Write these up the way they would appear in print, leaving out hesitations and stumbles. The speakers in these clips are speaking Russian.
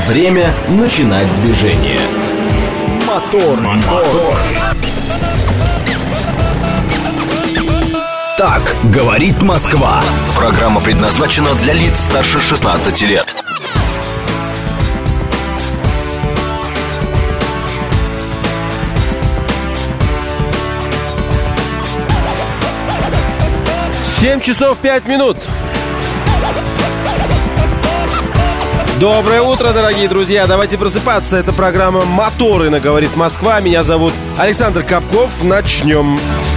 Время начинать движение. Мотор. Так говорит Москва. Программа предназначена для лиц старше 16 лет. Семь часов 5 минут. Доброе утро, дорогие друзья. Давайте просыпаться. Это программа «Моторы» на «Говорит Москва». Меня зовут Александр Капков. Начнем.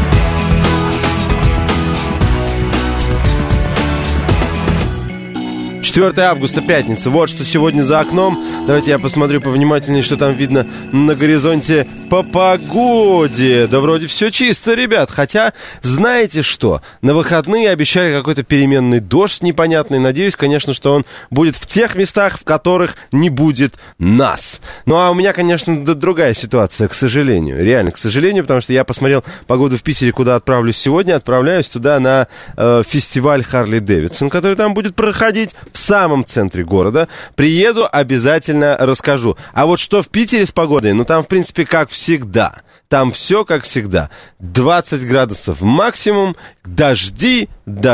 4 августа, пятница. Вот что сегодня за окном. Давайте я посмотрю повнимательнее, что там видно на горизонте по погоде. Да вроде все чисто, ребят. Хотя, знаете что? На выходные обещали какой-то переменный дождь непонятный. Надеюсь, конечно, что он будет в тех местах, в которых не будет нас. Ну, а у меня, конечно, другая ситуация, к сожалению. Реально, к сожалению, потому что я посмотрел погоду в Питере, куда отправлюсь сегодня. Отправляюсь туда на фестиваль Харли Дэвидсон, который там будет проходить в самом центре города. Приеду, обязательно расскажу. А вот что в Питере с погодой? Ну, там, в принципе, как всегда. Там все как всегда. 20 градусов максимум, дожди.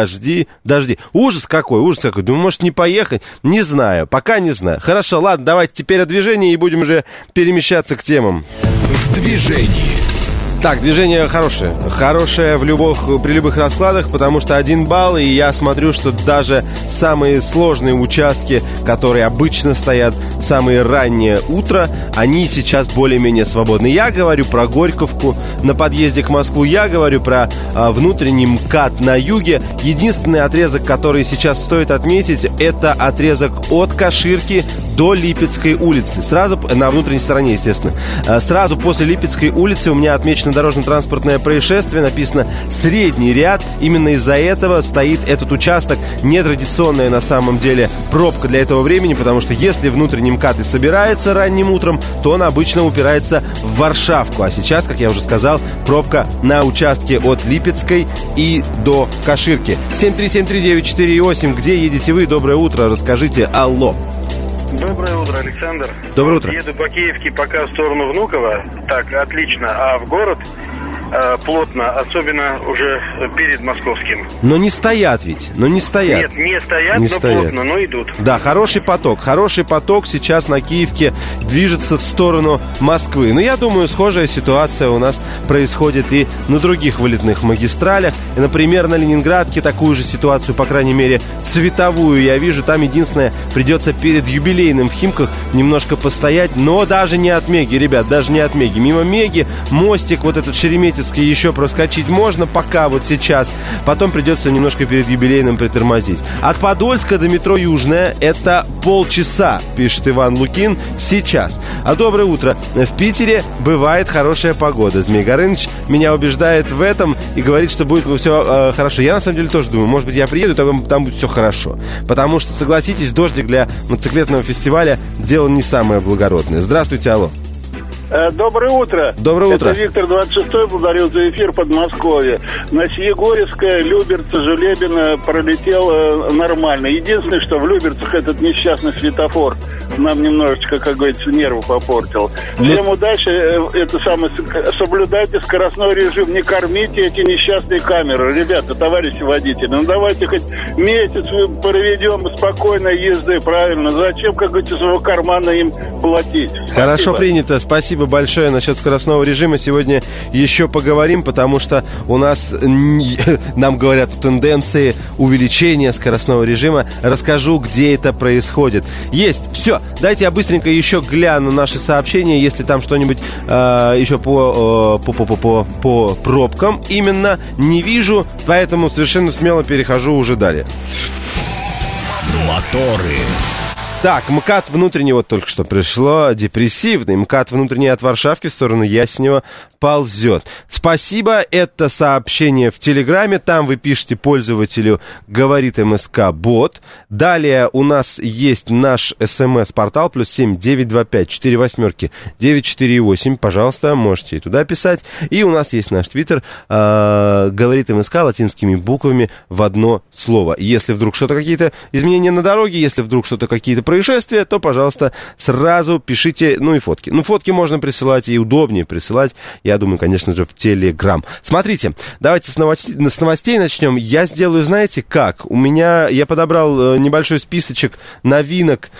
Ужас какой. Думаю, может, не поехать? Не знаю, пока не знаю. Хорошо, ладно, давайте теперь о движении и будем уже перемещаться к темам. В движении. Так, движение хорошее. Хорошее при любых раскладах, потому что 1 балл, и я смотрю, что даже самые сложные участки, которые обычно стоят в самое раннее утро, они сейчас более-менее свободны. Я говорю про Горьковку на подъезде к Москву, я говорю про внутренний МКАД на юге. Единственный отрезок, который сейчас стоит отметить, это отрезок от Каширки до Липецкой улицы. Сразу, на внутренней стороне, естественно. Сразу после Липецкой улицы у меня отмечено дорожно-транспортное происшествие, написано «средний ряд». Именно из-за этого стоит этот участок. Нетрадиционная на самом деле пробка для этого времени, потому что если внутренний МКАД и собирается ранним утром, то он обычно упирается в Варшавку. А сейчас, как я уже сказал, пробка на участке от Липецкой и до Каширки. 7373948. Где едете вы? Доброе утро. Расскажите. Алло. Доброе утро, Александр. Доброе утро. Еду по Киевке пока в сторону Внуково. Так, отлично. А в город плотно, особенно уже перед Московским. Но не стоят ведь, Нет, не стоят, но плотно, но идут. Да, хороший поток сейчас на Киевке движется в сторону Москвы. Но я думаю, схожая ситуация у нас происходит и на других вылетных магистралях. И, например, на Ленинградке такую же ситуацию, по крайней мере, цветовую я вижу. Там единственное, придется перед юбилейным в Химках немножко постоять, но даже не от Меги, ребят, даже не от Меги. Мимо Меги мостик вот этот Шереметьевский еще проскочить можно, пока вот сейчас. Потом придется немножко перед юбилейным притормозить. От Подольска до метро Южная это полчаса, пишет Иван Лукин, сейчас. А доброе утро. В Питере бывает хорошая погода. Змей Горыныч меня убеждает в этом и говорит, что будет все хорошо. Я на самом деле тоже думаю, может быть, я приеду, там будет все хорошо. Потому что, согласитесь, дождик для мотоциклетного фестиваля дело не самое благородное. Здравствуйте, алло. Доброе утро. Доброе утро. Это Виктор 26-й, благодарю за эфир Подмосковье. Значит, Егорьевская, Люберцы, Желебино пролетел нормально. Единственное, что в Люберцах этот несчастный светофор нам немножечко, как говорится, нервы попортил. Всем удачи. Соблюдайте скоростной режим, не кормите эти несчастные камеры. Ребята, товарищи водители, ну давайте хоть месяц проведем спокойной езды, правильно. Зачем, как говорится, своего кармана им платить? Хорошо принято. Спасибо большое насчет скоростного режима. Сегодня еще поговорим, потому что у нас, нам говорят, тенденции увеличения скоростного режима. Расскажу, где это происходит. Есть. Все. Дайте я быстренько еще гляну наши сообщения, если там что-нибудь еще по пробкам именно не вижу, поэтому совершенно смело перехожу уже далее. Моторы. Так, МКАД внутренний вот только что пришло, депрессивный. МКАД внутренний от Варшавки в сторону Яснева ползет. Спасибо, это сообщение в Телеграме. Там вы пишете пользователю «Говорит МСК Бот». Далее у нас есть наш СМС-портал +7 925 48 948. Пожалуйста, можете и туда писать. И у нас есть наш твиттер «Говорит МСК» латинскими буквами в одно слово. Если вдруг что-то, какие-то изменения на дороге, если вдруг что-то, какие-то происшествие, то, пожалуйста, сразу пишите, ну и фотки. Ну, фотки можно присылать и удобнее присылать, я думаю, конечно же, в Телеграм. Смотрите, давайте с новостей начнем. Я сделаю, знаете, как? Я подобрал небольшой списочек новинок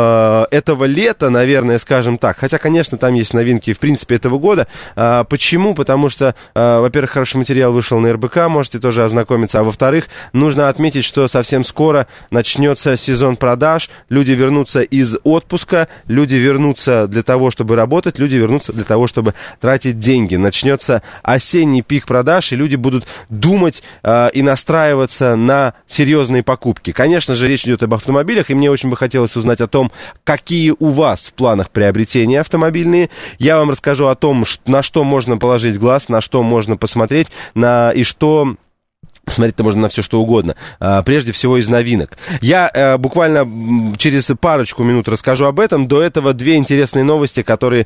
этого лета, наверное, скажем так. Хотя, конечно, там есть новинки, в принципе, этого года. Почему? Потому что, во-первых, хороший материал вышел на РБК, можете тоже ознакомиться. А во-вторых, нужно отметить, что совсем скоро начнется сезон продаж. Люди вернутся из отпуска, люди вернутся для того, чтобы работать, люди вернутся для того, чтобы тратить деньги. Начнется осенний пик продаж, и люди будут думать и настраиваться на серьезные покупки. Конечно же, речь идет об автомобилях, и мне очень бы хотелось узнать о том, какие у вас в планах приобретения автомобильные. Я вам расскажу о том, на что можно положить глаз, на что можно посмотреть, и что... Смотреть-то можно на все, что угодно. Прежде всего из новинок. Я буквально через парочку минут расскажу об этом. До этого две интересные новости, которые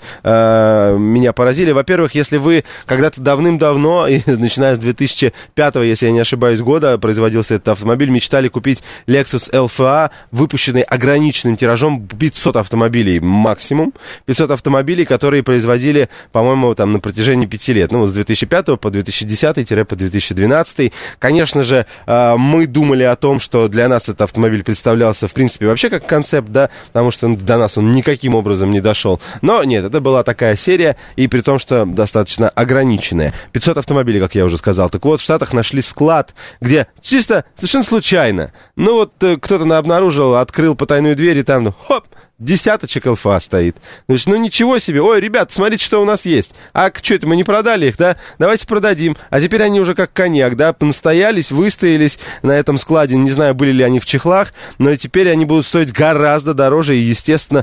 меня поразили. Во-первых, если вы когда-то давным-давно, начиная с 2005, если я не ошибаюсь, года, производился этот автомобиль, мечтали купить Lexus LFA, выпущенный ограниченным тиражом 500 автомобилей максимум. 500 автомобилей, которые производили, по-моему, там на протяжении 5 лет. Ну, с 2005 по 2010, по 2012. Конечно же, мы думали о том, что для нас этот автомобиль представлялся, в принципе, вообще как концепт, да, потому что до нас он никаким образом не дошел. Но нет, это была такая серия, и при том, что достаточно ограниченная. 500 автомобилей, как я уже сказал. Так вот, в Штатах нашли склад, где чисто, совершенно случайно, ну вот кто-то обнаружил, открыл потайную дверь, и там, хоп, десяточек ЛФА стоит. Значит, ну ничего себе. Ой, ребят, смотрите, что у нас есть. А что это, мы не продали их, да? Давайте продадим. А теперь они уже как коньяк, да? Настоялись, выстоялись на этом складе. Не знаю, были ли они в чехлах, но теперь они будут стоить гораздо дороже. И, естественно,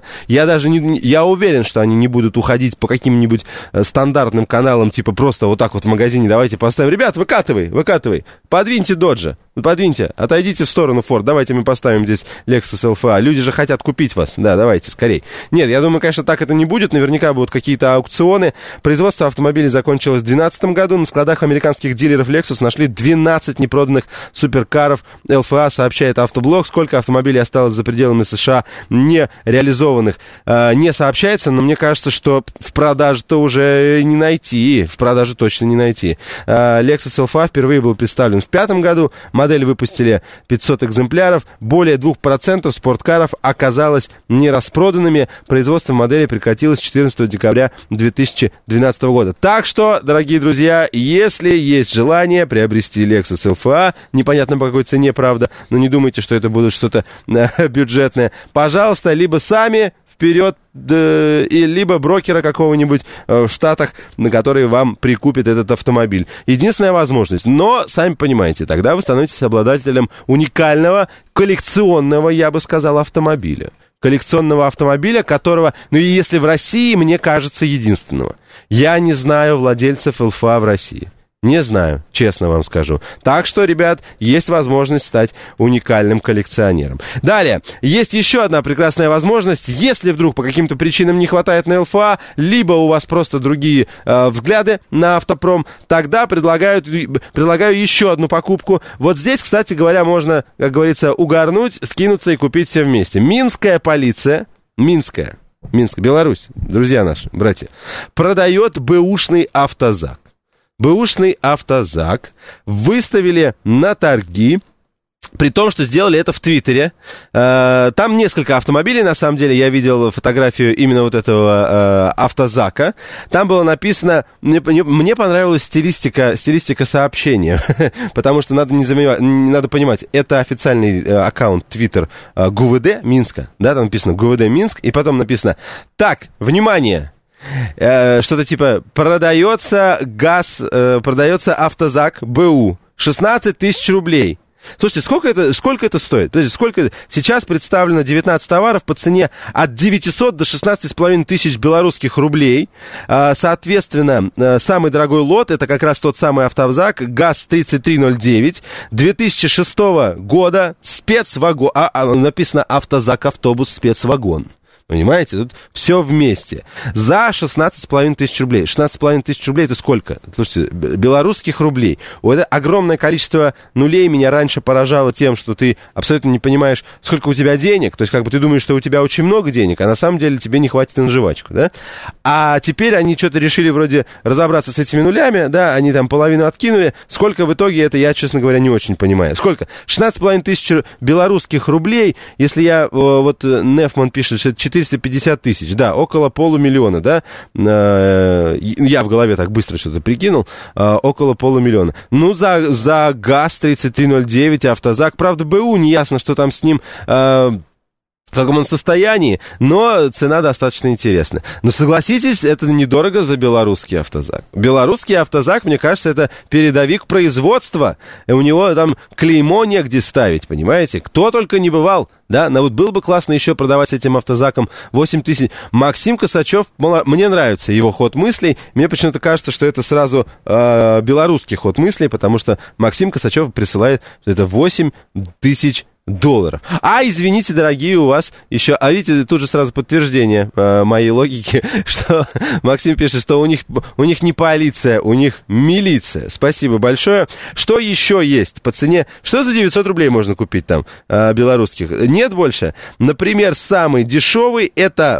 я уверен, что они не будут уходить по каким-нибудь стандартным каналам, типа просто вот так вот в магазине. Давайте поставим. Ребят, выкатывай. Подвиньте Доджа. Подвиньте, отойдите в сторону Форд. Давайте мы поставим здесь Lexus LFA. Люди же хотят купить вас. Да, давайте, скорей. Нет, я думаю, конечно, так это не будет. Наверняка будут какие-то аукционы. Производство автомобилей закончилось в 2012 году. На складах американских дилеров Lexus нашли 12 непроданных суперкаров LFA, сообщает Автоблог. Сколько автомобилей осталось за пределами США не реализованных, не сообщается. Но мне кажется, что в продаже-то уже не найти. В продаже точно не найти. Lexus LFA впервые был представлен в 2005 году. Модель выпустили 500 экземпляров. Более 2% спорткаров оказалось не распроданными. Производство модели прекратилось 14 декабря 2012 года. Так что, дорогие друзья, если есть желание приобрести Lexus LFA, непонятно по какой цене, правда, но не думайте, что это будет что-то бюджетное, пожалуйста, либо сами вперед, и либо брокера какого-нибудь в Штатах, на который вам прикупит этот автомобиль. Единственная возможность. Но, сами понимаете, тогда вы становитесь обладателем уникального, коллекционного, я бы сказал, автомобиля. Коллекционного автомобиля, которого, ну и если в России, мне кажется, единственного. Я не знаю владельцев LFA в России. Не знаю, честно вам скажу. Так что, ребят, есть возможность стать уникальным коллекционером. Далее, есть еще одна прекрасная возможность. Если вдруг по каким-то причинам не хватает на ЛФА, либо у вас просто другие взгляды на автопром, тогда предлагаю еще одну покупку. Вот здесь, кстати говоря, можно, как говорится, угорнуть, скинуться и купить все вместе. Минская полиция, Минск, Беларусь, друзья наши, братья, продает бэушный автозак. Бэушный автозак выставили на торги, при том, что сделали это в Твиттере. Там несколько автомобилей, на самом деле. Я видел фотографию именно вот этого автозака. Там было написано... Мне понравилась стилистика сообщения. Потому что надо понимать, это официальный аккаунт Твиттер ГУВД Минска. Да, там написано ГУВД Минск. И потом написано: так, внимание! Что-то типа продается автозак БУ 16 тысяч рублей. Слушайте, сколько это стоит? То есть сейчас представлено 19 товаров по цене от 900 до 16,5 тысяч белорусских рублей. Соответственно, самый дорогой лот — это как раз тот самый автозак ГАЗ-3309 2006 года, спецвагон. Написано автозак автобус спецвагон. Понимаете? Тут все вместе. За 16,5 тысяч рублей. 16,5 тысяч рублей это сколько? Слушайте, белорусских рублей. Это огромное количество нулей меня раньше поражало тем, что ты абсолютно не понимаешь, сколько у тебя денег. То есть, как бы ты думаешь, что у тебя очень много денег, а на самом деле тебе не хватит и на жвачку, да? А теперь они что-то решили вроде разобраться с этими нулями, да, они там половину откинули. Сколько в итоге, это я, честно говоря, не очень понимаю. Сколько? 16,5 тысяч белорусских рублей, если я, вот Нефман пишет, что это 450 тысяч, да, около полумиллиона, да, я в голове так быстро что-то прикинул, около полумиллиона. Ну, за ГАЗ 3309, автозак, правда, БУ, не ясно, что там с ним... в каком он состоянии, но цена достаточно интересная. Но согласитесь, это недорого за белорусский автозак. Белорусский автозак, мне кажется, это передовик производства. И у него там клеймо негде ставить, понимаете? Кто только не бывал, да? Но вот было бы классно еще продавать с этим автозаком 8 тысяч. Максим Косачев, мне нравится его ход мыслей. Мне почему-то кажется, что это сразу белорусский ход мыслей, потому что Максим Косачев присылает это 8 тысяч долларов. А, извините, дорогие, у вас еще... А видите, тут же сразу подтверждение моей логики, что Максим пишет, что у них не полиция, у них милиция. Спасибо большое. Что еще есть по цене? Что за 900 рублей можно купить там белорусских? Нет больше? Например, самый дешевый это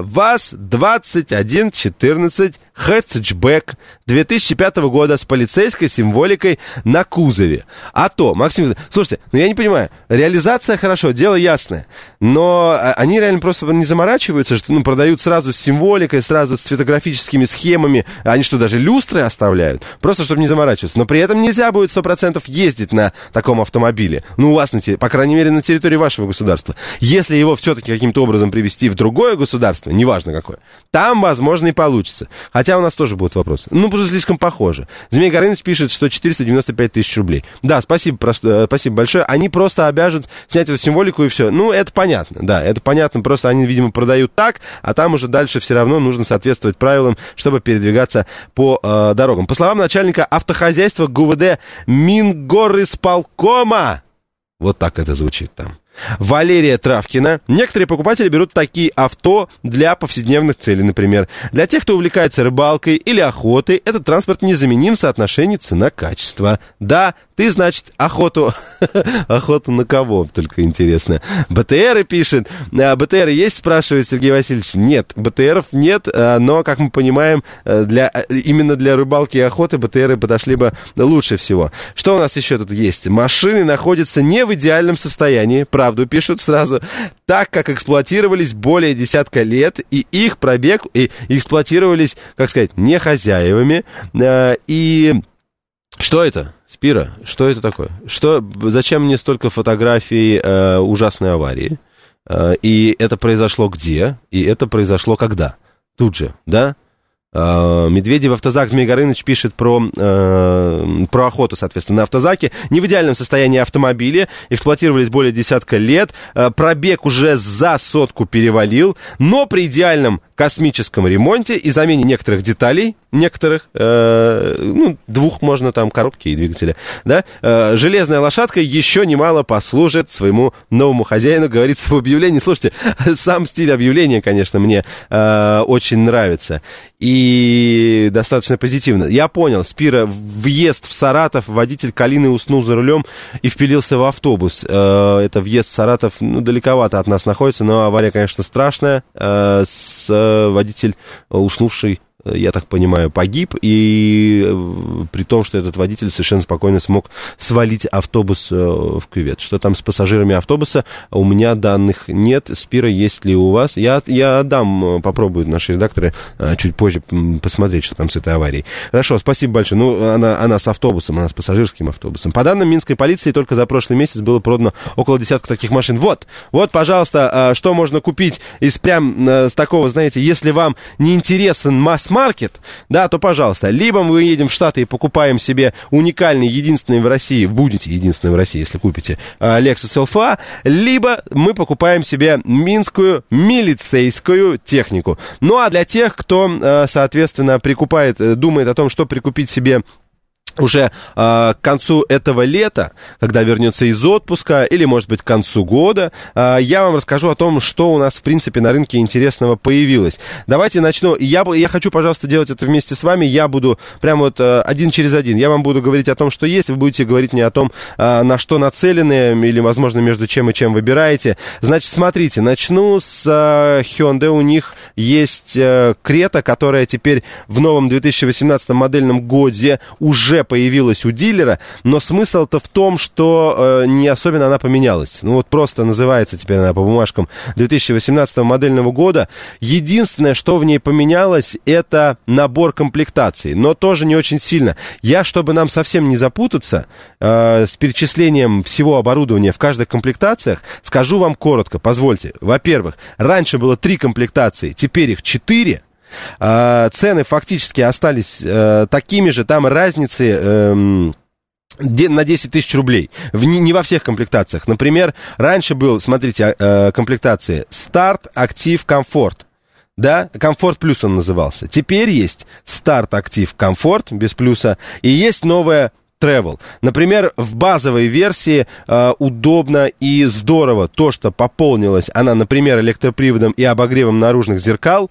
ВАЗ-2114 хэтчбэк 2005 года с полицейской символикой на кузове. А то, Максим, слушайте, ну я не понимаю, реализация хорошо, дело ясное, но они реально просто не заморачиваются, что продают сразу с символикой, сразу с цветографическими схемами, они что, даже люстры оставляют? Просто чтобы не заморачиваться. Но при этом нельзя будет 100% ездить на таком автомобиле. Ну, у вас, по крайней мере, на территории вашего государства. Если его все-таки каким-то образом привезти в другое государство, неважно какое, там, возможно, и получится. Хотя у нас тоже будут вопросы. Ну, просто слишком похоже. Змей Горыныч пишет, что 495 тысяч рублей. Да, спасибо большое. Они просто обяжут снять эту символику и все. Ну, это понятно, да, это понятно. Просто они, видимо, продают так, а там уже дальше все равно нужно соответствовать правилам, чтобы передвигаться по дорогам. По словам начальника автохозяйства ГУВД Мингорисполкома, вот так это звучит там, Валерия Травкина, некоторые покупатели берут такие авто для повседневных целей, например. Для тех, кто увлекается рыбалкой или охотой, этот транспорт незаменим в соотношении цена-качество. Да, ты, значит, охоту на кого, только интересно. БТРы пишет. БТРы есть, спрашивает Сергей Васильевич. Нет, БТРов нет, но, как мы понимаем, именно для рыбалки и охоты БТРы подошли бы лучше всего. Что у нас еще тут есть? Машины находятся не в идеальном состоянии, правду пишут сразу, так как эксплуатировались более десятка лет, и их пробег, и эксплуатировались, как сказать, не хозяевами. И что это, Спира? Что это такое? Зачем мне столько фотографий ужасной аварии? И это произошло где? И это произошло когда? Тут же, да? Медведев автозак, Змей Горыныч пишет про охоту, соответственно, на автозаке. Не в идеальном состоянии автомобили, эксплуатировались более десятка лет, пробег уже за 100 перевалил, но при идеальном космическом ремонте и замене некоторых деталей, двух можно там, коробки и двигателя, да, железная лошадка еще немало послужит своему новому хозяину, говорится в объявлении. Слушайте, сам стиль объявления, конечно, мне очень нравится. И достаточно позитивно. Я понял, Спира, въезд в Саратов, водитель Калины уснул за рулем и впилился в автобус. Это въезд в Саратов, далековато от нас находится, но авария, конечно, страшная. Водитель, уснувший, я так понимаю, погиб, и при том, что этот водитель совершенно спокойно смог свалить автобус в кювет. Что там с пассажирами автобуса, у меня данных нет. Спира, есть ли у вас? Я попробую наши редакторы чуть позже посмотреть, что там с этой аварией. Хорошо, спасибо большое. Она с автобусом, она с пассажирским автобусом. По данным Минской полиции, только за прошлый месяц было продано около десятка таких машин. Вот, пожалуйста, что можно купить из прям с такого, знаете, если вам не интересен масс-маркет, да, то, пожалуйста, либо мы едем в Штаты и покупаем себе уникальный, единственный в России, будете единственным в России, если купите Lexus LFA, либо мы покупаем себе минскую милицейскую технику. Ну, а для тех, кто, соответственно, думает о том, что прикупить себе уже к концу этого лета, когда вернется из отпуска, или, может быть, к концу года, я вам расскажу о том, что у нас, в принципе, на рынке интересного появилось. Давайте начну. Я хочу, пожалуйста, делать это вместе с вами. Я буду прям вот один через один. Я вам буду говорить о том, что есть. Вы будете говорить мне о том, на что нацелены, или, возможно, между чем и чем выбираете. Значит, смотрите, начну с Hyundai. У них есть Крета, которая теперь в новом 2018 модельном годе уже появилась у дилера, но смысл-то в том, что не особенно она поменялась. Ну вот просто называется теперь она по бумажкам 2018 модельного года. Единственное, что в ней поменялось, это набор комплектаций, но тоже не очень сильно. Я, чтобы нам совсем не запутаться с перечислением всего оборудования в каждых комплектациях, скажу вам коротко, позвольте. Во-первых, раньше было 3 комплектации, теперь их 4. Цены фактически остались такими же, там разницы на 10 тысяч рублей. Не во всех комплектациях. Например, раньше был, смотрите, комплектации старт, актив, комфорт. Да, комфорт плюс он назывался. Теперь есть старт, актив, комфорт без плюса. И есть новая Travel. Например, в базовой версии удобно и здорово то, что пополнилась она, например, электроприводом и обогревом наружных зеркал,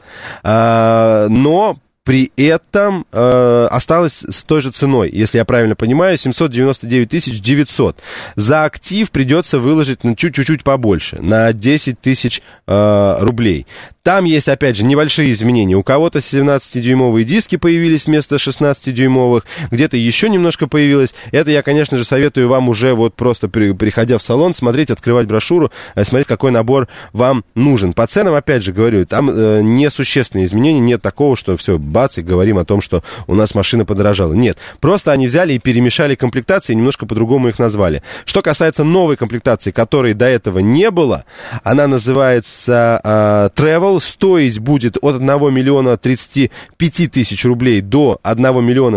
но при этом осталась с той же ценой, если я правильно понимаю, 799 900. За актив придется выложить чуть-чуть побольше, на 10 тысяч рублей. Там есть, опять же, небольшие изменения. У кого-то 17-дюймовые диски появились вместо 16-дюймовых, где-то еще немножко появилось. Это я, конечно же, советую вам уже вот просто, приходя в салон, смотреть, открывать брошюру, смотреть, какой набор вам нужен. По ценам, опять же, говорю, там несущественные изменения, нет такого, что все, бац, и говорим о том, что у нас машина подорожала. Нет, просто они взяли и перемешали комплектации, немножко по-другому их назвали. Что касается новой комплектации, которой до этого не было, она называется Travel. Стоить будет от 1 миллиона 35 тысяч рублей до 1 миллиона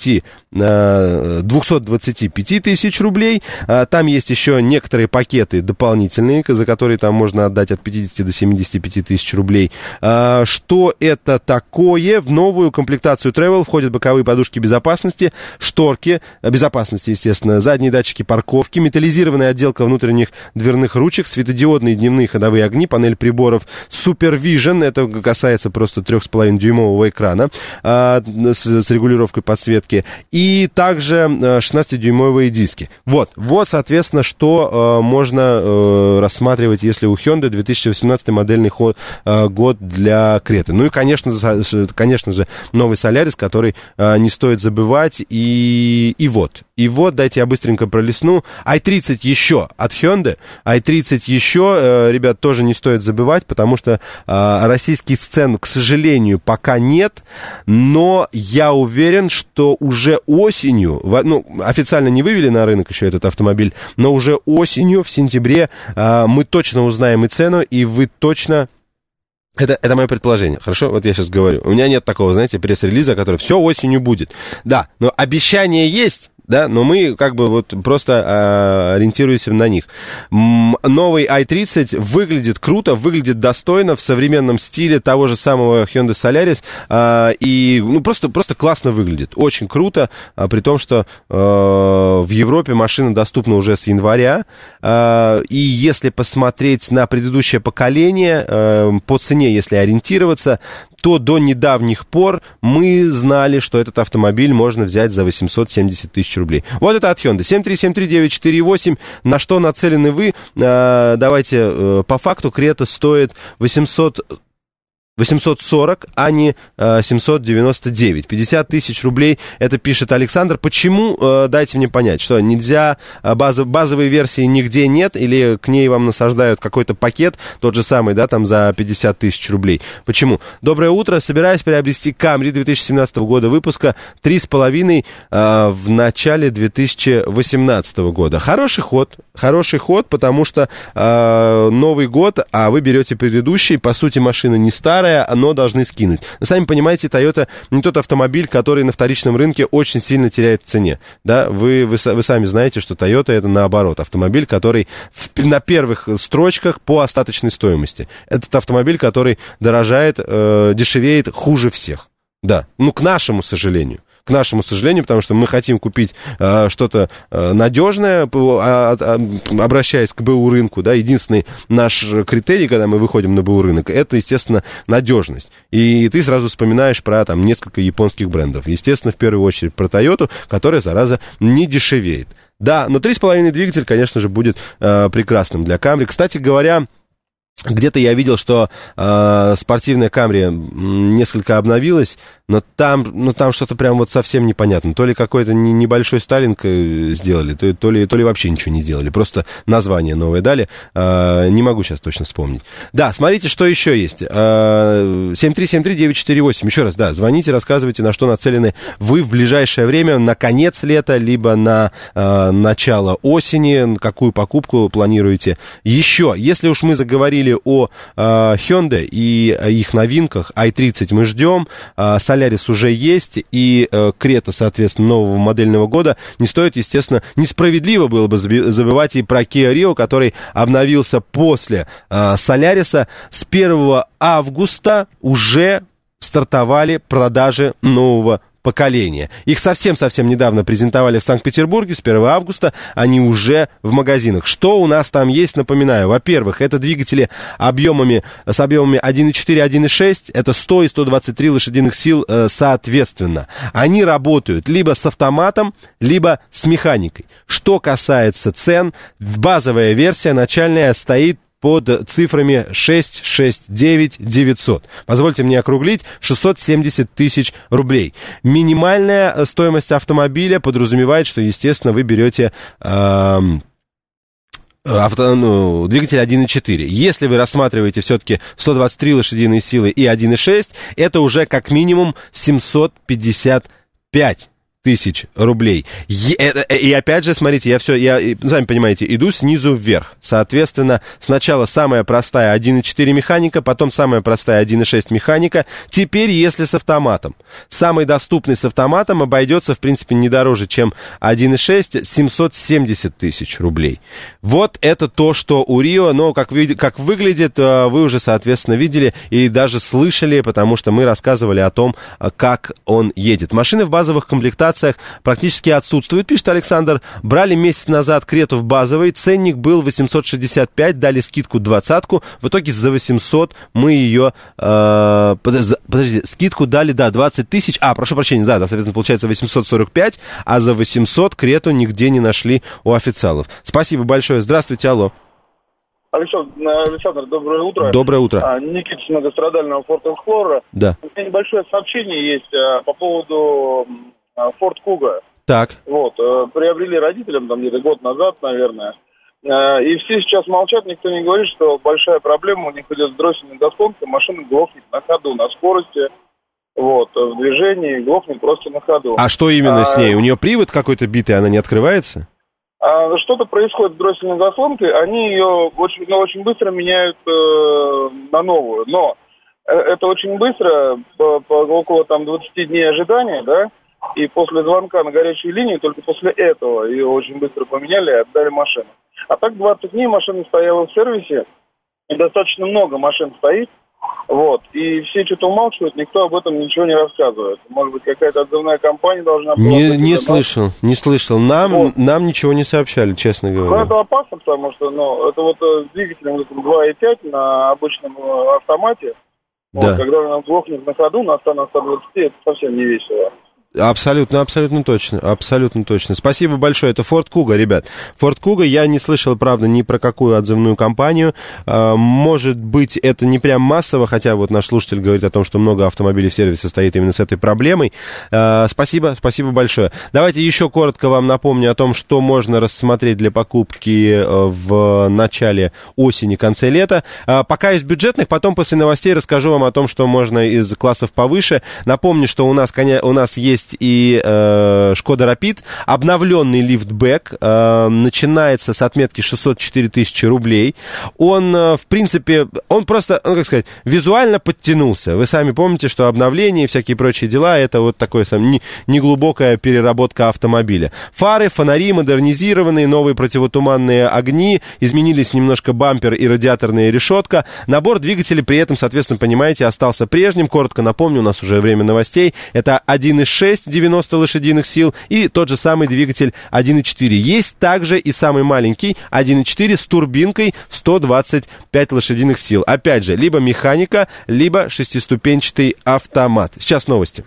225 тысяч рублей. Там есть еще некоторые пакеты дополнительные, за которые там можно отдать от 50 до 75 тысяч рублей. Что это такое? В новую комплектацию Travel входят боковые подушки безопасности, шторки безопасности, естественно, задние датчики парковки, металлизированная отделка внутренних дверных ручек, светодиодные дневные ходовые огни, панель приборов Super Vision, это касается просто 3,5-дюймового экрана с регулировкой подсветки, и также 16-дюймовые диски. Вот, соответственно, что можно рассматривать, если у Hyundai 2018 модельный год для Креты. Ну и, конечно же, новый Solaris, который не стоит забывать, и вот, дайте я быстренько пролистну. i30 еще от Hyundai, i30 еще, ребят, тоже не стоит забывать, потому что российских цен, к сожалению, пока нет, но я уверен, что уже осенью, официально не вывели на рынок еще этот автомобиль, но уже осенью, в сентябре, мы точно узнаем и цену, и вы точно... Это мое предположение, хорошо? Вот я сейчас говорю. У меня нет такого, знаете, пресс-релиза, который все осенью будет. Да, но обещание есть, да, но мы как бы вот просто ориентируемся на них. Новый i30 выглядит круто, выглядит достойно, в современном стиле того же самого Hyundai Solaris, и просто классно выглядит, очень круто, при том, что в Европе машина доступна уже с января, и если посмотреть на предыдущее поколение, по цене, если ориентироваться, то до недавних пор мы знали, что этот автомобиль можно взять за 870 тысяч рублей. Вот это от Hyundai. 7373948. На что нацелены вы? Давайте по факту. Крета стоит 840, а не 799. 50 тысяч рублей, это пишет Александр. Почему? Дайте мне понять, что нельзя, базовой версии нигде нет, или к ней вам насаждают какой-то пакет, тот же самый, да, там за 50 тысяч рублей. Почему? Доброе утро, собираюсь приобрести Camry 2017 года выпуска, 3,5 в начале 2018 года. Хороший ход, потому что Новый год, а вы берете предыдущий, по сути, машина не старая, но должны скинуть. Вы сами понимаете, Toyota не тот автомобиль, который на вторичном рынке очень сильно теряет в цене. Да? Вы сами знаете, что Toyota это наоборот. Автомобиль, который на первых строчках по остаточной стоимости. Это автомобиль, который дорожает, дешевеет хуже всех. Да, к нашему сожалению. к нашему сожалению, потому что мы хотим купить что-то надежное, обращаясь к БУ рынку, да, единственный наш критерий, когда мы выходим на БУ рынок, это, естественно, надежность. И ты сразу вспоминаешь про там несколько японских брендов. Естественно, в первую очередь про Toyota, которая, зараза, не дешевеет. Да, но 3,5 двигатель, конечно же, будет прекрасным для Camry. Кстати говоря, где-то я видел, что спортивная Camry несколько обновилась, но там что-то прям вот совсем непонятно. То ли какой-то небольшой стайлинг сделали, то ли вообще ничего не сделали. Просто название новое дали. Не могу сейчас точно вспомнить. Да, смотрите, что еще есть. 7373948. Еще раз, да, звоните, рассказывайте, на что нацелены вы в ближайшее время, на конец лета, либо на начало осени, какую покупку планируете. Еще, если уж мы заговорили о Hyundai и о их новинках, i30 мы ждем, Solaris уже есть, и Крета, соответственно, нового модельного года. Не стоит, естественно, несправедливо было бы забывать и про Kia Rio, который обновился после Solaris. С 1 августа уже стартовали продажи нового поколения. Их совсем-совсем недавно презентовали в Санкт-Петербурге, с 1 августа они уже в магазинах. Что у нас там есть, напоминаю. Во-первых, это двигатели с объемами 1.4, 1.6, это 100 и 123 лошадиных сил соответственно. Они работают либо с автоматом, либо с механикой. Что касается цен, базовая версия начальная стоит под цифрами 669 900. Позвольте мне округлить, 670 тысяч рублей. Минимальная стоимость автомобиля подразумевает, что, естественно, вы берете двигатель 1.4. Если вы рассматриваете все-таки 123 лошадиные силы и 1.6, это уже как минимум 755 тысяч рублей. И опять же, смотрите, я, сами понимаете, иду снизу вверх. Соответственно, сначала самая простая 1.4 механика, потом самая простая 1.6 механика. Теперь, если с автоматом. Самый доступный с автоматом обойдется, в принципе, не дороже, чем 1.6, 770 тысяч рублей. Вот это то, что у Rio, но как выглядит, вы уже, соответственно, видели и даже слышали, потому что мы рассказывали о том, как он едет. Машины в базовых комплектациях практически отсутствуют, пишет Александр. Брали месяц назад Крету в базовой, ценник был 865, дали скидку 20-ку, в итоге за 800 мы ее... подождите, скидку дали, да, 20 тысяч, прошу прощения, да, соответственно, получается 845, а за 800 Крету нигде не нашли у официалов. Спасибо большое, здравствуйте, алло. Александр, доброе утро. Доброе утро. Никита с многострадального Ford Explorer. Да. У меня небольшое сообщение есть по поводу Ford Kuga. Так. Вот, приобрели родителям там где-то год назад, наверное. И все сейчас молчат, никто не говорит, что большая проблема у них идет с дроссельной заслонкой, машина глохнет на ходу, на скорости, вот, в движении, глохнет просто на ходу. А что именно с ней? У нее привод какой-то битый, она не открывается? Что-то происходит с дроссельной заслонкой, они ее очень быстро меняют на новую, но это очень быстро, около там 20 дней ожидания, да, и после звонка на горячую линию, только после этого ее очень быстро поменяли и отдали машину. А так 20 дней машина стояла в сервисе, и достаточно много машин стоит, вот, и все что-то умалчивают, никто об этом ничего не рассказывает. Может быть, какая-то отзывная компания должна... Не слышал. Нам ничего не сообщали, честно говоря. Ну, это опасно, потому что, это вот с двигателем 2.5 на обычном автомате, да. Вот, когда он глохнет на ходу на 120, это совсем не весело. Абсолютно точно. Спасибо большое. Это Ford Kuga, ребят. Ford Kuga, я не слышал, правда, ни про какую отзывную компанию. Может быть, это не прям массово, хотя вот наш слушатель говорит о том, что много автомобилей в сервисе стоит именно с этой проблемой. Спасибо большое. Давайте еще коротко вам напомню о том, что можно рассмотреть для покупки в начале осени, конце лета. Пока из бюджетных, потом после новостей расскажу вам о том, что можно из классов повыше. Напомню, что у нас есть и Шкода Рапид, обновленный лифтбэк, начинается с отметки 604 тысячи рублей. Он, в принципе, он просто, визуально подтянулся. Вы сами помните, что обновление и всякие прочие дела, это вот такое неглубокая переработка автомобиля. Фары, фонари модернизированные, новые противотуманные огни, изменились немножко бампер и радиаторная решетка. Набор двигателей при этом, соответственно, понимаете, остался прежним. Коротко напомню, у нас уже время новостей. Это 1.6 1.6 90 лошадиных сил и тот же самый двигатель 1.4. Есть также и самый маленький 1.4 с турбинкой 125 лошадиных сил. Опять же, либо механика, либо шестиступенчатый автомат. Сейчас новости.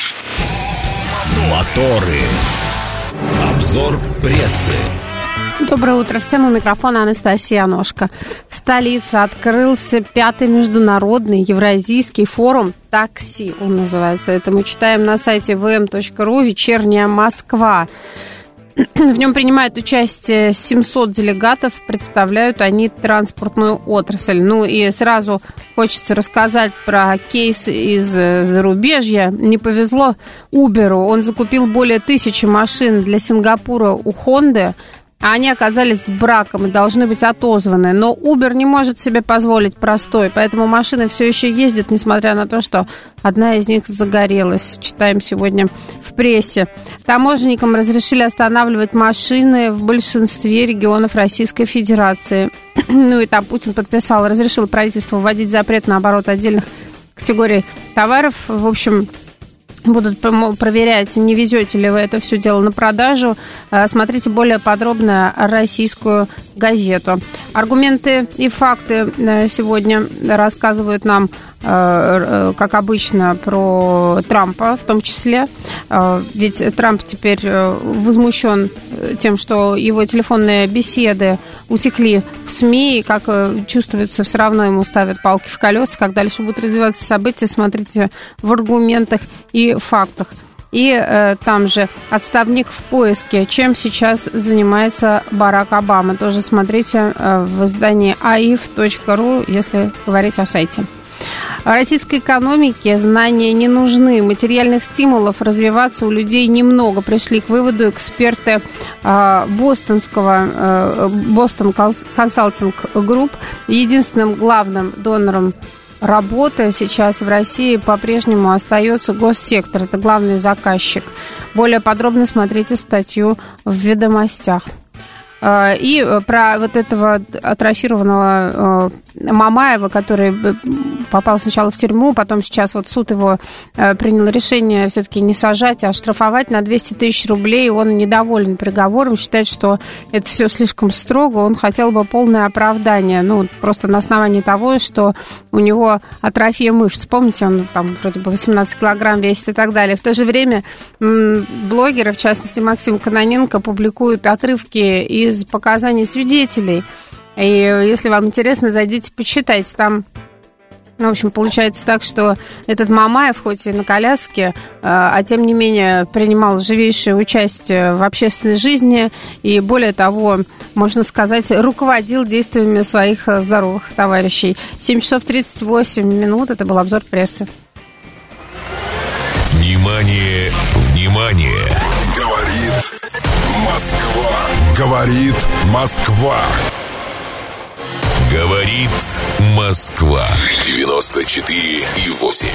Моторы. Обзор прессы. Доброе утро всем. У микрофона Анастасия Аношка. В столице открылся 5-й международный евразийский форум такси. Он называется. Это мы читаем на сайте vm.ru «Вечерняя Москва». В нем принимают участие 700 делегатов, представляют они транспортную отрасль. Ну и сразу хочется рассказать про кейс из зарубежья. Не повезло Uber'у. Он закупил более 1000 машин для Сингапура у Honda. А они оказались с браком и должны быть отозваны. Но Uber не может себе позволить простой, поэтому машины все еще ездят, несмотря на то, что одна из них загорелась. Читаем сегодня в прессе. Таможенникам разрешили останавливать машины в большинстве регионов Российской Федерации. Ну и там Путин разрешил правительству вводить запрет на оборот отдельных категорий товаров. В общем, будут проверять, не везете ли вы это все дело на продажу. Смотрите более подробно российскую газету. Аргументы и факты сегодня рассказывают нам, как обычно, про Трампа в том числе. Ведь Трамп теперь возмущен тем, что его телефонные беседы утекли в СМИ, и, как чувствуется, все равно ему ставят палки в колеса. Как дальше будут развиваться события, смотрите в аргументах и фактах. И там же отставник в поиске. Чем сейчас занимается Барак Обама? Тоже смотрите в издании aif.ru, если говорить о сайте. Российской экономике знания не нужны. Материальных стимулов развиваться у людей немного. Пришли к выводу эксперты Boston Consulting Group. Единственным главным донором работы сейчас в России по-прежнему остается госсектор. Это главный заказчик. Более подробно смотрите статью в «Ведомостях». И про вот этого атрофированного Мамаева, который попал сначала в тюрьму, потом сейчас вот суд его принял решение все-таки не сажать, а штрафовать на 200 тысяч рублей. Он недоволен приговором, считает, что это все слишком строго. Он хотел бы полное оправдание. Ну, просто на основании того, что у него атрофия мышц. Помните, он там вроде бы 18 килограмм весит и так далее. В то же время блогеры, в частности Максим Кононенко, публикуют отрывки из показаний свидетелей. И если вам интересно, зайдите, почитайте. Там, в общем, получается так, что этот Мамаев, хоть и на коляске, а тем не менее принимал живейшее участие в общественной жизни и, более того, можно сказать, руководил действиями своих здоровых товарищей. 7 часов 38 минут. Это был обзор прессы. Внимание, внимание! Говорит Москва. Говорит Москва. Говорит Москва. 94,8.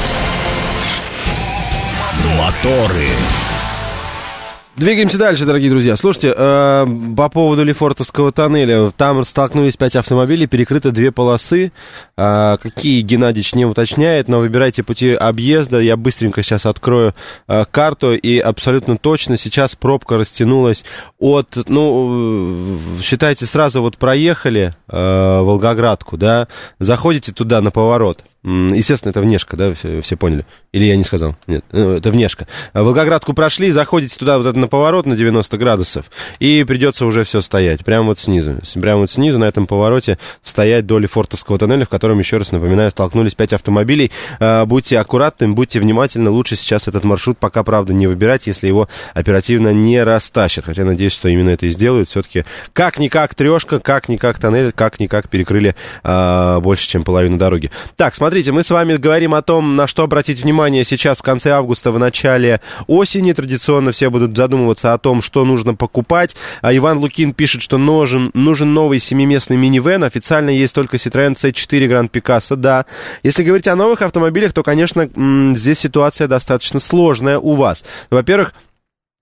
Моторы. Двигаемся дальше, дорогие друзья. Слушайте, по поводу Лефортовского тоннеля. Там столкнулись 5 автомобилей, перекрыто 2 полосы. Какие, Геннадьевич не уточняет, но выбирайте пути объезда. Я быстренько сейчас открою карту, и абсолютно точно сейчас пробка растянулась от, считайте, сразу вот проехали Волгоградку, да, заходите туда на поворот. Естественно, это Внешка, да, все поняли? Или я не сказал? Нет, это Внешка. Волгоградку прошли, заходите туда вот на поворот на 90 градусов, и придется уже все стоять. Прямо вот снизу на этом повороте стоять до Лефортовского тоннеля, в котором, еще раз напоминаю, столкнулись 5 автомобилей. Будьте аккуратны, будьте внимательны. Лучше сейчас этот маршрут пока, правда, не выбирать, если его оперативно не растащат. Хотя надеюсь, что именно это и сделают. Все-таки как-никак трешка, как-никак тоннель, как-никак перекрыли больше, чем половину дороги. Так, смотрите, мы с вами говорим о том, на что обратить внимание сейчас в конце августа, в начале осени. Традиционно все будут задумываться о том, что нужно покупать. Иван Лукин пишет, что нужен новый 7-местный минивэн. Официально есть только Citroёn C4 Grand Picasso, да. Если говорить о новых автомобилях, то, конечно, здесь ситуация достаточно сложная у вас. Во-первых,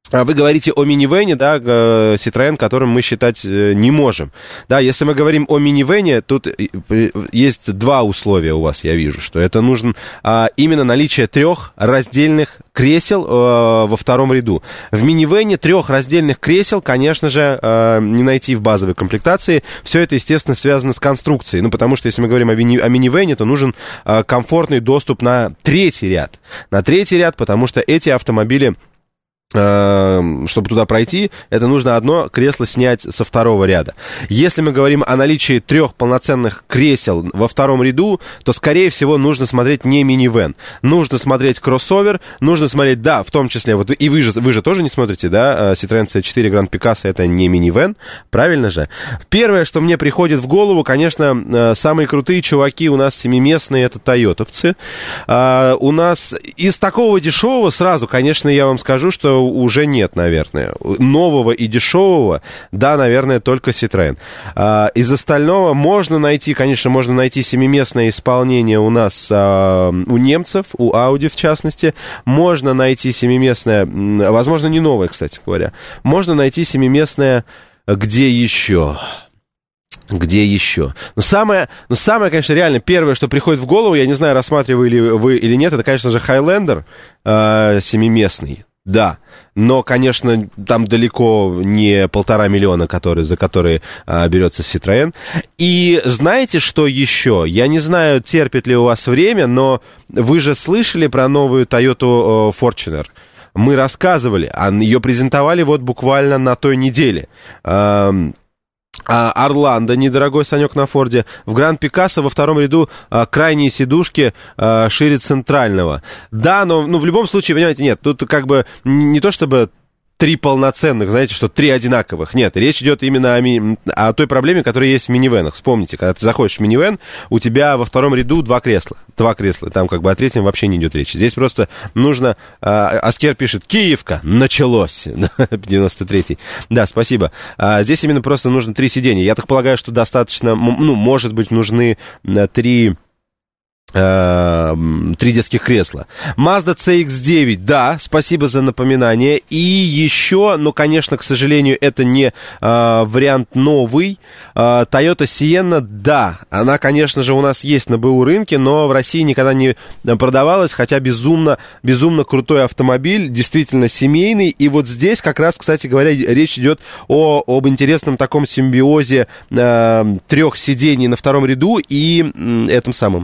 Вы говорите о минивэне, да, Citroën, которым мы считать не можем. Да, если мы говорим о минивэне, тут есть два условия у вас, я вижу, что это нужно именно наличие 3 раздельных кресел во втором ряду. В минивэне 3 раздельных кресел, конечно же, не найти в базовой комплектации. Все это, естественно, связано с конструкцией. Ну, потому что, если мы говорим о минивэне, то нужен комфортный доступ на 3-й ряд. На 3-й ряд, потому что эти автомобили, чтобы туда пройти, это нужно одно кресло снять со 2-го ряда. Если мы говорим о наличии 3 полноценных кресел во 2-м ряду, то, скорее всего, нужно смотреть не минивэн. Нужно смотреть кроссовер, нужно смотреть, да, в том числе, вот и вы же тоже не смотрите, да, Citroën C4 Grand Picasso это не минивэн, правильно же? Первое, что мне приходит в голову, конечно, самые крутые чуваки у нас семиместные, это тойотовцы. У нас из такого дешевого сразу, конечно, я вам скажу, что уже нет, наверное. Нового и дешевого, да, наверное, только Citroën. Из остального можно найти, конечно, можно найти семиместное исполнение у нас, у немцев, у Audi в частности. Можно найти семиместное, возможно, не новое, кстати говоря. Можно найти семиместное где еще? Где еще? Но самое, конечно, реально первое, что приходит в голову, я не знаю, рассматривали вы или нет, это, конечно же, Highlander семиместный. Да, но, конечно, там далеко не 1,5 миллиона, за которые берется Citroën. И знаете, что еще? Я не знаю, терпит ли у вас время, но вы же слышали про новую Toyota Fortuner? Мы рассказывали, ее презентовали вот буквально на той неделе. Орландо, недорогой Санек на Форде. В Гранд Пикассо во 2-м ряду крайние сидушки шире центрального. Да, но в любом случае, понимаете, нет, тут как бы не то чтобы 3 полноценных, знаете, что 3 одинаковых. Нет, речь идет именно о той проблеме, которая есть в минивэнах. Вспомните, когда ты заходишь в минивэн, у тебя во 2-м ряду 2 кресла. 2 кресла, там как бы о 3-м вообще не идет речи. Здесь просто нужно... Аскер пишет, Киевка, началось. 93-й. Да, спасибо. Здесь именно просто нужно 3 сиденья. Я так полагаю, что достаточно, может быть, нужны 3 детских кресла. Mazda CX-9, да, спасибо за напоминание. И еще, но, конечно, к сожалению, это не вариант новый. Toyota Sienna, да, она, конечно же, у нас есть на БУ рынке, но в России никогда не продавалась, хотя безумно крутой автомобиль, действительно семейный. И вот здесь как раз, кстати говоря, речь идет об интересном таком симбиозе 3 сидений на 2-м ряду и этом самом.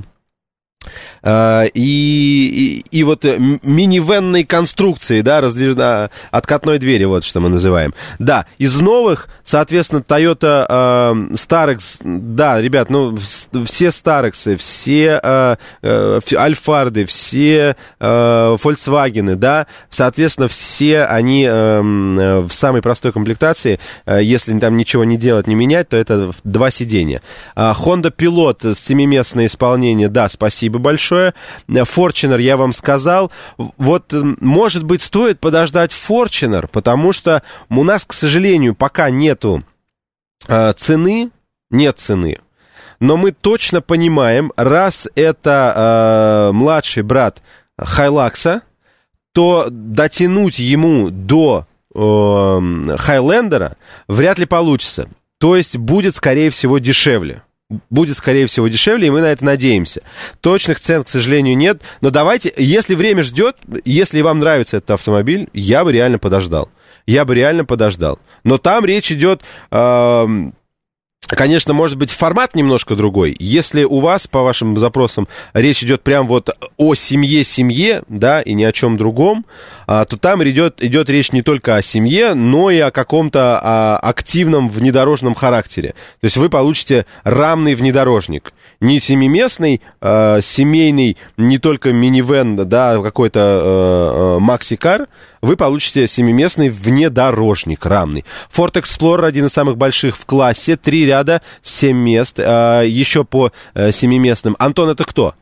И вот минивэнной конструкции, да, откатной двери, вот что мы называем. Да, из новых, соответственно, Toyota Starex, да, ребят, все Starex, все Альфарды, все Volkswagen, да, соответственно, все они в самой простой комплектации, если там ничего не делать, не менять, то это 2 сиденья. Honda Pilot, семиместное исполнение, да, спасибо большое. Fortuner, я вам сказал. Вот, может быть, стоит подождать Fortuner, потому что у нас, к сожалению, пока нету цены, нет цены. Но мы точно понимаем, раз это младший брат Хайлакса, то дотянуть ему до Хайлендера вряд ли получится. То есть будет, скорее всего, дешевле. Будет, скорее всего, дешевле, и мы на это надеемся. Точных цен, к сожалению, нет. Но давайте, если время ждет, если вам нравится этот автомобиль, я бы реально подождал. Но там речь идет... Конечно, может быть, формат немножко другой. Если у вас, по вашим запросам, речь идет прям вот о семье, да, и ни о чем другом, то там идет речь не только о семье, но и о каком-то активном внедорожном характере. То есть вы получите рамный внедорожник. Не семиместный, семейный, не только минивэн, да, какой-то макси-кар. Вы получите семиместный внедорожник рамный. Ford Explorer, один из самых больших в классе, 3 ряда, 7 мест, еще по семиместным. Антон, это кто?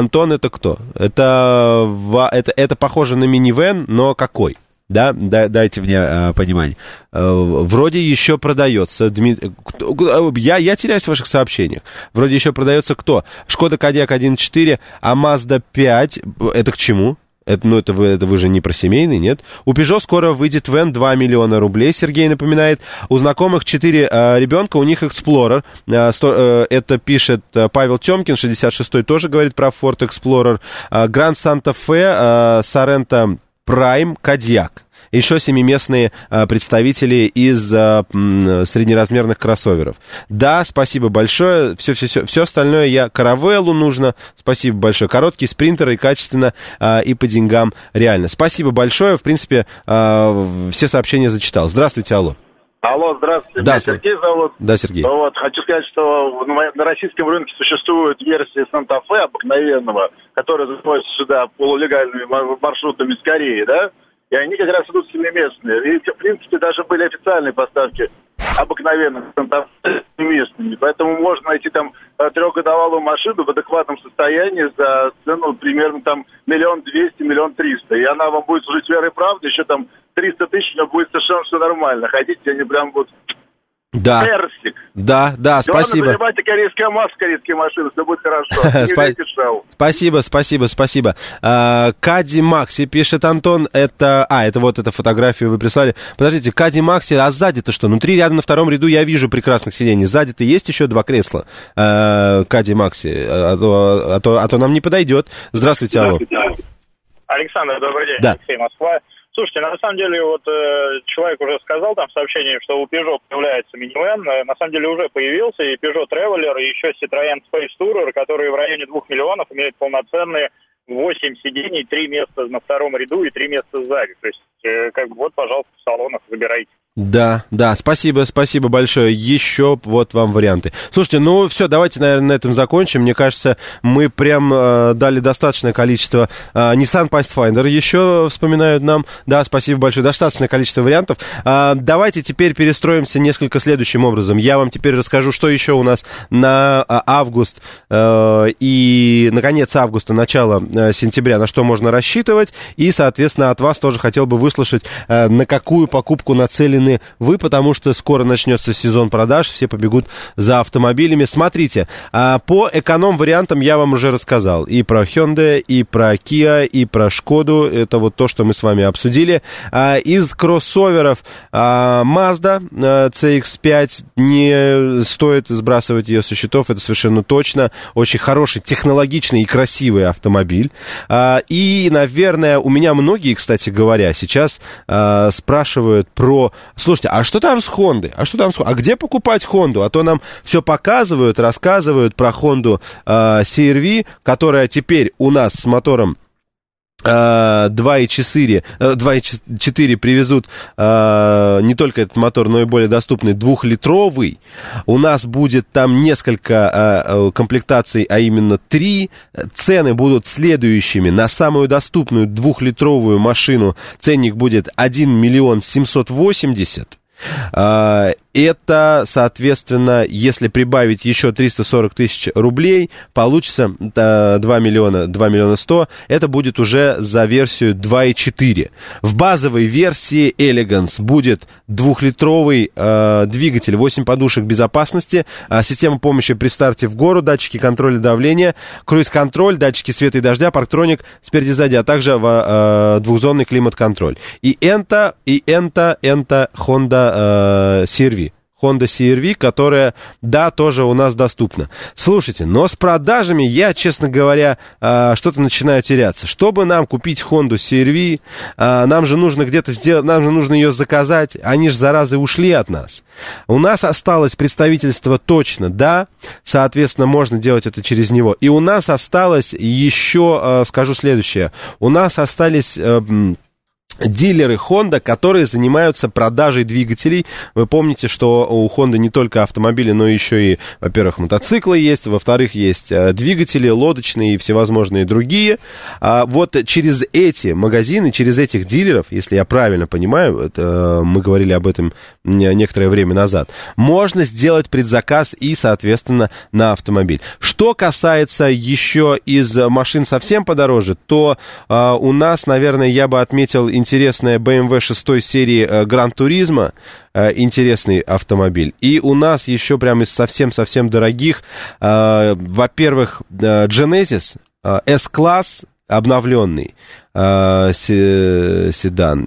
Это похоже на минивэн, но какой? Да, дайте мне понимание. Вроде еще продается. Я теряюсь в ваших сообщениях. Вроде еще продается кто? Шкода Кодиак 1.4, а Mazda 5. Это к чему? Это вы же не про семейный, нет? У Peugeot скоро выйдет вэн 2 миллиона рублей, Сергей напоминает. У знакомых 4 ребенка, у них Explorer. Это пишет Павел Тёмкин, 66-й, тоже говорит про Ford Explorer. Grand Santa Fe, Sorento Prime, Кодиак. Еще 7-местные представители из среднеразмерных кроссоверов. Да, спасибо большое. Все остальное Каравеллу нужно. Спасибо большое. Короткий спринтер и качественно, и по деньгам реально. Спасибо большое. В принципе, все сообщения зачитал. Здравствуйте, алло. Алло, здравствуйте. Да, Сергей зовут. Да, Сергей. Вот, хочу сказать, что на российском рынке существует версия Санта-Фе обыкновенного, которая заходит сюда полулегальными маршрутами с Кореи, да? И они как раз идут семиместные. И, в принципе, даже были официальные поставки обыкновенных Санта-Фе местными. Поэтому можно найти там трехгодовалую машину в адекватном состоянии за цену примерно там 1 200 000, 1 300 000. И она вам будет служить верой и правдой. Еще там 300 000, но будет совершенно все нормально. Хотите, они прям будут... Да. Персик. Да, спасибо. Главное, заливайте корейская масса, корейские машины, все будет хорошо. Спасибо. Кади Макси, пишет Антон, это вот эту фотографию вы прислали. Подождите, Кади Макси, а сзади-то что? Ну, 3 ряда на втором ряду я вижу прекрасных сидений. Сзади-то есть еще 2 кресла, Кади Макси, а то нам не подойдет. Здравствуйте, алло. Александр, добрый день. Да. Алексей, Москва. Слушайте, на самом деле, вот человек уже сказал там в сообщении, что у Peugeot появляется минивэн. На самом деле уже появился и Peugeot Traveler, и еще Citroën Space Tourer, которые в районе 2 миллионов имеют полноценные 8 сидений, 3 места на втором ряду и 3 места сзади. То есть, вот, пожалуйста, в салонах выбирайте. Да, спасибо большое. Еще вот вам варианты. Слушайте, ну все, давайте, наверное, на этом закончим. Мне кажется, мы прям дали достаточное количество. Nissan Pathfinder еще вспоминают нам. Да, спасибо большое. Достаточное количество вариантов. Давайте теперь перестроимся несколько следующим образом. Я вам теперь расскажу, что еще у нас на август и на конец августа, начало сентября, на что можно рассчитывать. И, соответственно, от вас тоже хотел бы выслушать, на какую покупку нацелены вы, потому что скоро начнется сезон продаж, все побегут за автомобилями. Смотрите, по эконом-вариантам я вам уже рассказал. И про Hyundai, и про Kia, и про Шкоду. Это вот то, что мы с вами обсудили. Из кроссоверов Mazda CX-5, не стоит сбрасывать ее со счетов, это совершенно точно. Очень хороший, технологичный и красивый автомобиль. И, наверное, у меня многие, кстати говоря, сейчас спрашивают про... Слушайте, а что там с Хондой? А где покупать Хонду? А то нам все показывают, рассказывают про Хонду CR-V, которая теперь у нас с мотором 2.4 привезут не только этот мотор, но и более доступный 2-литровый. У нас будет там несколько комплектаций, а именно 3. Цены будут следующими. На самую доступную 2-литровую машину ценник будет 1 780 000. Это, соответственно, если прибавить еще 340 000 рублей, получится 2 миллиона 100. Это будет уже за версию 2.4. В базовой версии Elegance будет 2-литровый двигатель, 8 подушек безопасности, система помощи при старте в гору, датчики контроля давления, круиз-контроль, датчики света и дождя, парктроник спереди-сзади, а также двухзонный климат-контроль. И это Honda CR-V. Honda CR-V, которая, да, тоже у нас доступна. Слушайте, но с продажами я, честно говоря, что-то начинаю теряться. Чтобы нам купить Honda CR-V, нам же нужно где-то сделать, нам же нужно ее заказать. Они же, заразы, ушли от нас. У нас осталось представительство точно, да, соответственно, можно делать это через него. И у нас осталось еще, скажу следующее, у нас остались... дилеры Honda, которые занимаются продажей двигателей. Вы помните, что у Honda не только автомобили, но еще и, во-первых, мотоциклы есть, во-вторых, есть двигатели лодочные и всевозможные другие. Вот через эти магазины, через этих дилеров, если я правильно понимаю, это, мы говорили об этом некоторое время назад, можно сделать предзаказ и, соответственно, на автомобиль. Что касается еще из машин совсем подороже, то у нас, наверное, я бы отметил интересная BMW 6 серии Gran Turismo, интересный автомобиль. И у нас еще прям из совсем-совсем дорогих, во-первых, Genesis S-класс, обновленный седан.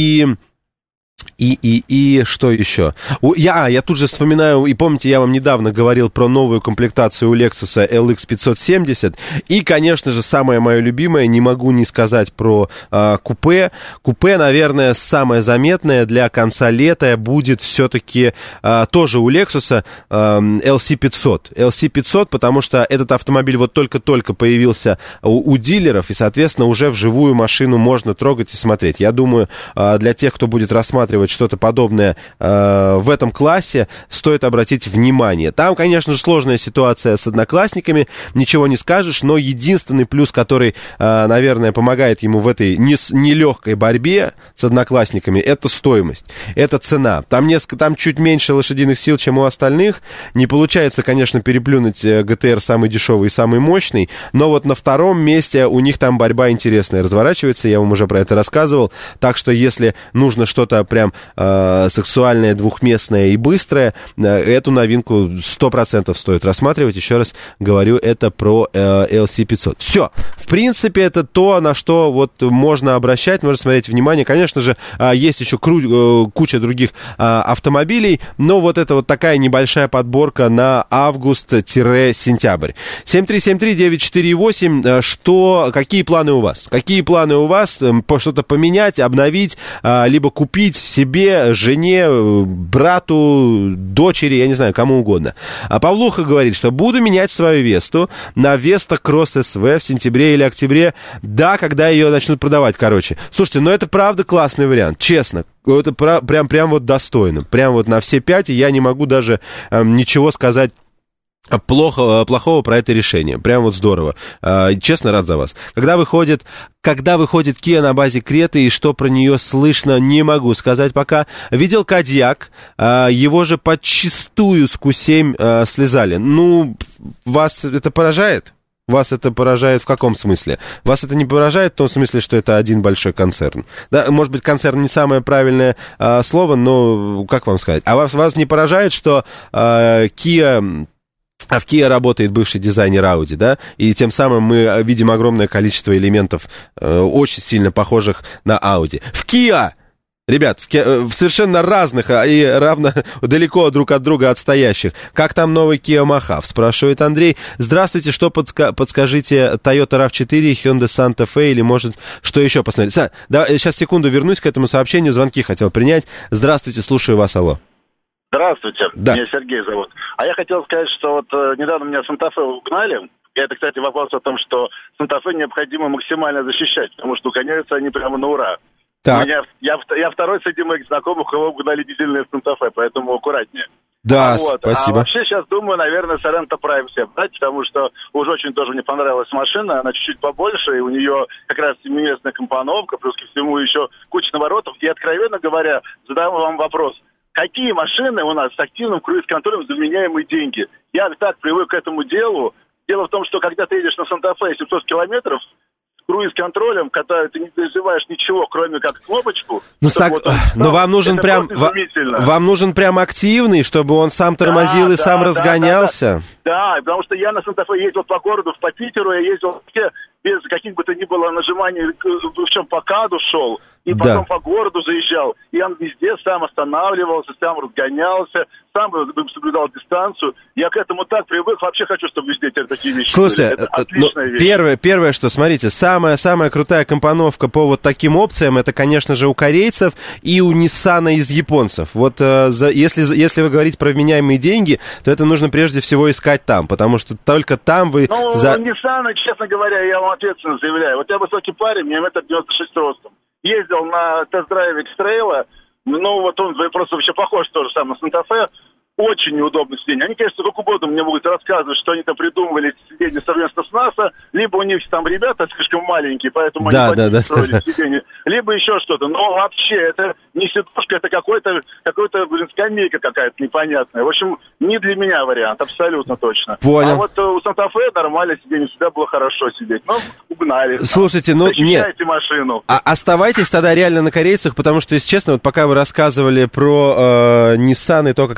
И что еще? Я тут же вспоминаю, и помните, я вам недавно говорил про новую комплектацию у Lexus LX 570. И, конечно же, самое мое любимое, не могу не сказать про купе. Купе, наверное, самое заметное для конца лета будет все-таки тоже у Lexus LC 500. LC 500, потому что этот автомобиль вот только-только появился у дилеров, и, соответственно, уже вживую машину можно трогать и смотреть. Я думаю, для тех, кто будет рассматривать что-то подобное в этом классе, стоит обратить внимание. Там, конечно же, сложная ситуация с одноклассниками, ничего не скажешь, но единственный плюс, который, наверное, помогает ему в этой нелегкой борьбе с одноклассниками, это стоимость, это цена. Там чуть меньше лошадиных сил, чем у остальных. Не получается, конечно, переплюнуть GTR самый дешевый и самый мощный, но вот на втором месте у них там борьба интересная разворачивается, я вам уже про это рассказывал. Так что, если нужно что-то прям сексуальное, двухместное и быстрое, эту новинку 100% стоит рассматривать. Еще раз говорю, это про LC500. Все. В принципе, это то, на что вот можно обращать, можно смотреть внимание. Конечно же, есть еще куча других автомобилей, но вот это вот такая небольшая подборка на август-сентябрь. 7373948. Какие планы у вас? Какие планы у вас? Что-то поменять, обновить, либо купить себе, жене, брату, дочери, я не знаю, кому угодно. А Павлуха говорит, что буду менять свою Весту на Веста Кросс СВ в сентябре или октябре, да, когда ее начнут продавать, короче. Слушайте, ну это правда классный вариант, честно. Это прям вот достойно. Прям вот на все 5, и я не могу даже ничего сказать плохого про это решение. Прям вот здорово. Честно, рад за вас. Когда выходит Kia на базе Креты и что про нее слышно, не могу сказать пока. Видел Кодиак, его же подчистую с Q7 слезали. Ну, вас это поражает? Вас это поражает в каком смысле? Вас это не поражает в том смысле, что это один большой концерн? Да, может быть, концерн не самое правильное слово, но как вам сказать? А вас не поражает, что Kia... А в Kia работает бывший дизайнер Audi, да, и тем самым мы видим огромное количество элементов, очень сильно похожих на Audi. В Kia, ребят, в совершенно разных и равно далеко друг от друга отстоящих. Как там новый Kia Mojave, спрашивает Андрей. Здравствуйте, что подскажите, Toyota RAV4, Hyundai Santa Fe или, может, что еще посмотреть? Да, сейчас секунду вернусь к этому сообщению, звонки хотел принять. Здравствуйте, слушаю вас, алло. Здравствуйте, да. Меня Сергей зовут. А я хотел сказать, что вот недавно меня Санта-Фе угнали. И это, кстати, вопрос о том, что Санта-Фе необходимо максимально защищать, потому что угоняются они прямо на ура. Так. Я второй среди моих знакомых, кого угнали дизельные Санта-Фе, поэтому аккуратнее. Да, спасибо. А вообще сейчас думаю, наверное, Sorento Prime себе брать, потому что уже очень тоже мне понравилась машина, она чуть-чуть побольше, и у нее как раз семиместная компоновка, плюс ко всему еще куча наворотов. И, откровенно говоря, задам вам вопрос. Какие машины у нас с активным круиз-контролем за вменяемые деньги? Я так привык к этому делу. Дело в том, что когда ты едешь на Санта-Фе 700 километров, с круиз-контролем, когда ты не доживаешь ничего, кроме как кнопочку... Но вам нужен прям активный, чтобы он сам тормозил и сам разгонялся? Да, потому что я на Санта-Фе ездил по городу, по Питеру, я ездил вообще без каких бы то ни было нажиманий, в чем по КАДу шел, и потом по городу заезжал, и он везде сам останавливался, сам разгонялся, сам соблюдал дистанцию. Я к этому так привык, вообще хочу, чтобы везде теперь такие вещи Слушайте, были. Это отличная вещь. Первое, что, смотрите, самая крутая компоновка по вот таким опциям, это, конечно же, у корейцев и у Ниссана из японцев. Вот если вы говорите про вменяемые деньги, то это нужно прежде всего искать там, потому что только там вы... Ниссана, честно говоря, я вам ответственно заявляю. Вот я высокий парень, мне 1,96 м ростом. Ездил на тест-драйве X-Trail, ну вот он просто вообще похож тоже сам на Санта-Фе. Очень неудобное сиденье. Они, конечно, сколько угодно мне могут рассказывать, что они там придумывали сиденье совместно с НАСА, либо у них там ребята слишком маленькие, поэтому они строили сиденье, либо еще что-то. Но вообще это не сидушка, это какой-то скамейка какая-то непонятная. В общем, не для меня вариант, абсолютно точно. Понял. А вот у Санта-Фе нормальное сиденье, всегда было хорошо сидеть. Но угнали. Слушайте, защищайте машину. Оставайтесь тогда реально на корейцах, потому что, если честно, вот пока вы рассказывали про Nissan и то, как там сидеть,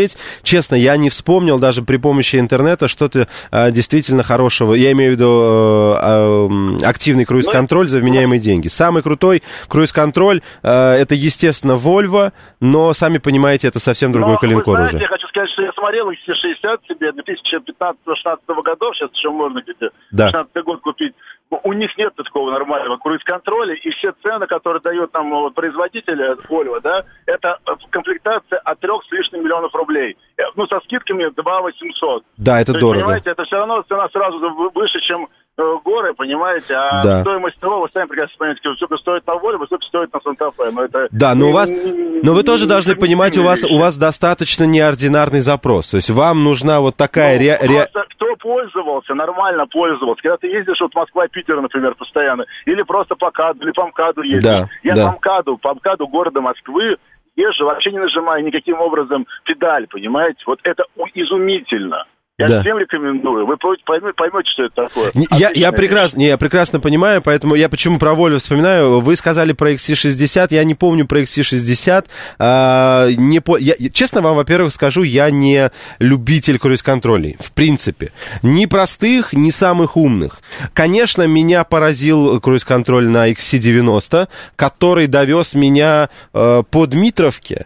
посмотреть. Честно, я не вспомнил даже при помощи интернета что-то действительно хорошего. Я имею в виду активный круиз-контроль за вменяемые деньги. Самый крутой круиз-контроль, это, естественно, Volvo, но, сами понимаете, это совсем другой калинкор уже. Я хочу сказать, что я смотрел XC60 себе 2015-2016 годов, сейчас еще можно где-то 16 год купить. У них нет такого нормального круиз-контроля, и все цены, которые дает нам производитель Volvo, да, это комплектация от 3 с лишним миллионов рублей. Ну, со скидками 2 800. Да, это дорого. Понимаете, это все равно цена сразу выше, чем горы, понимаете, а стоимость того, вы сами прекрасно понимаете, сколько стоит на Volvo, сколько стоит на Санта-Фе. Но это но вы тоже должны понимать, у вас достаточно неординарный запрос. То есть вам нужна вот такая... Кто пользовался, нормально пользовался. Когда ты ездишь вот Москва-Питер, например, постоянно, или просто по МКАДу, или по МКАДу ездишь. По МКАДу города Москвы езжу, вообще не нажимаю никаким образом педаль, понимаете? Вот это изумительно. Я всем рекомендую. Вы поймете, что это такое. Я прекрасно понимаю, поэтому я почему про Volvo вспоминаю. Вы сказали про XC60, я не помню про XC60. Честно вам, во-первых, скажу, я не любитель круиз-контролей, в принципе. Ни простых, ни самых умных. Конечно, меня поразил круиз-контроль на XC90, который довез меня по Дмитровке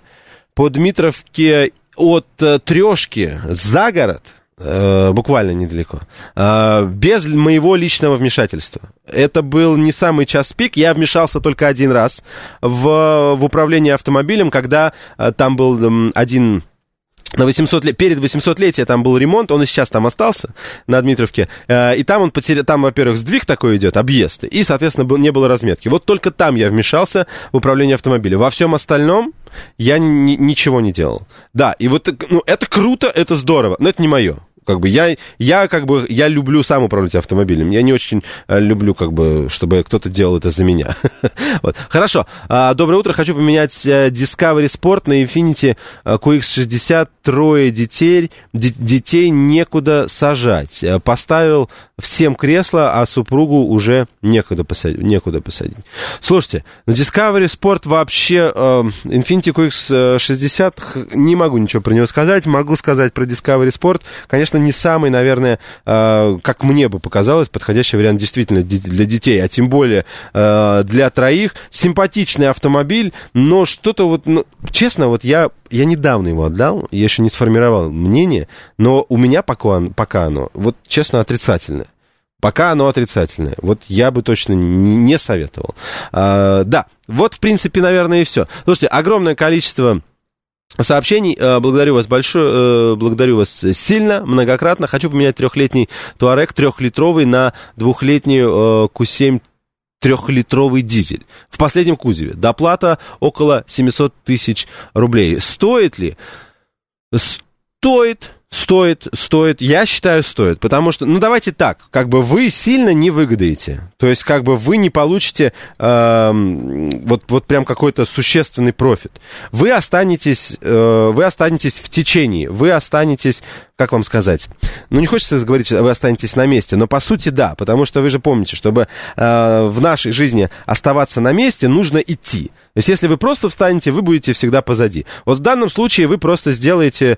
от Трешки за город. Буквально недалеко, без моего личного вмешательства. Это был не самый час пик, я вмешался только один раз в управление автомобилем, когда там был один... Перед 800-летием там был ремонт, он и сейчас там остался, на Дмитровке, и там он потерял, там, во-первых, сдвиг такой идет, объезд, и, соответственно, не было разметки. Вот только там я вмешался в управление автомобилем. Во всем остальном я ничего не делал. Да, и вот, это круто, это здорово, но это не мое. Я люблю сам управлять автомобилем. Я не очень люблю, чтобы кто-то делал это за меня. Вот. Хорошо. Доброе утро. Хочу поменять Discovery Sport на Infiniti QX60. 3 детей некуда сажать. Поставил всем кресло, а супругу уже некуда посадить. Слушайте, Discovery Sport вообще... Infiniti QX60, не могу ничего про него сказать. Могу сказать про Discovery Sport. Конечно, не самый, наверное, как мне бы показалось, подходящий вариант действительно для детей, а тем более для троих. Симпатичный автомобиль, но что-то честно, я недавно его отдал, я еще не сформировал мнение, но у меня пока оно, честно, отрицательное. Пока оно отрицательное. Я бы точно не советовал. В принципе, наверное, и все. Слушайте, огромное количество сообщений. Благодарю вас большое, благодарю вас сильно, многократно. Хочу поменять 3-летний Touareg 3-литровый на 2-летнюю Q7 3-литровый дизель. В последнем кузове. Доплата около 700 тысяч рублей. Стоит ли? Стоит. Я считаю, стоит. Потому что, давайте так, вы сильно не выгодаете. То есть, вы не получите прям какой-то существенный профит. Вы останетесь в течении. Вы останетесь, как вам сказать, не хочется говорить, вы останетесь на месте, но по сути да, потому что вы же помните, чтобы в нашей жизни оставаться на месте, нужно идти. То есть, если вы просто встанете, вы будете всегда позади. В данном случае вы просто сделаете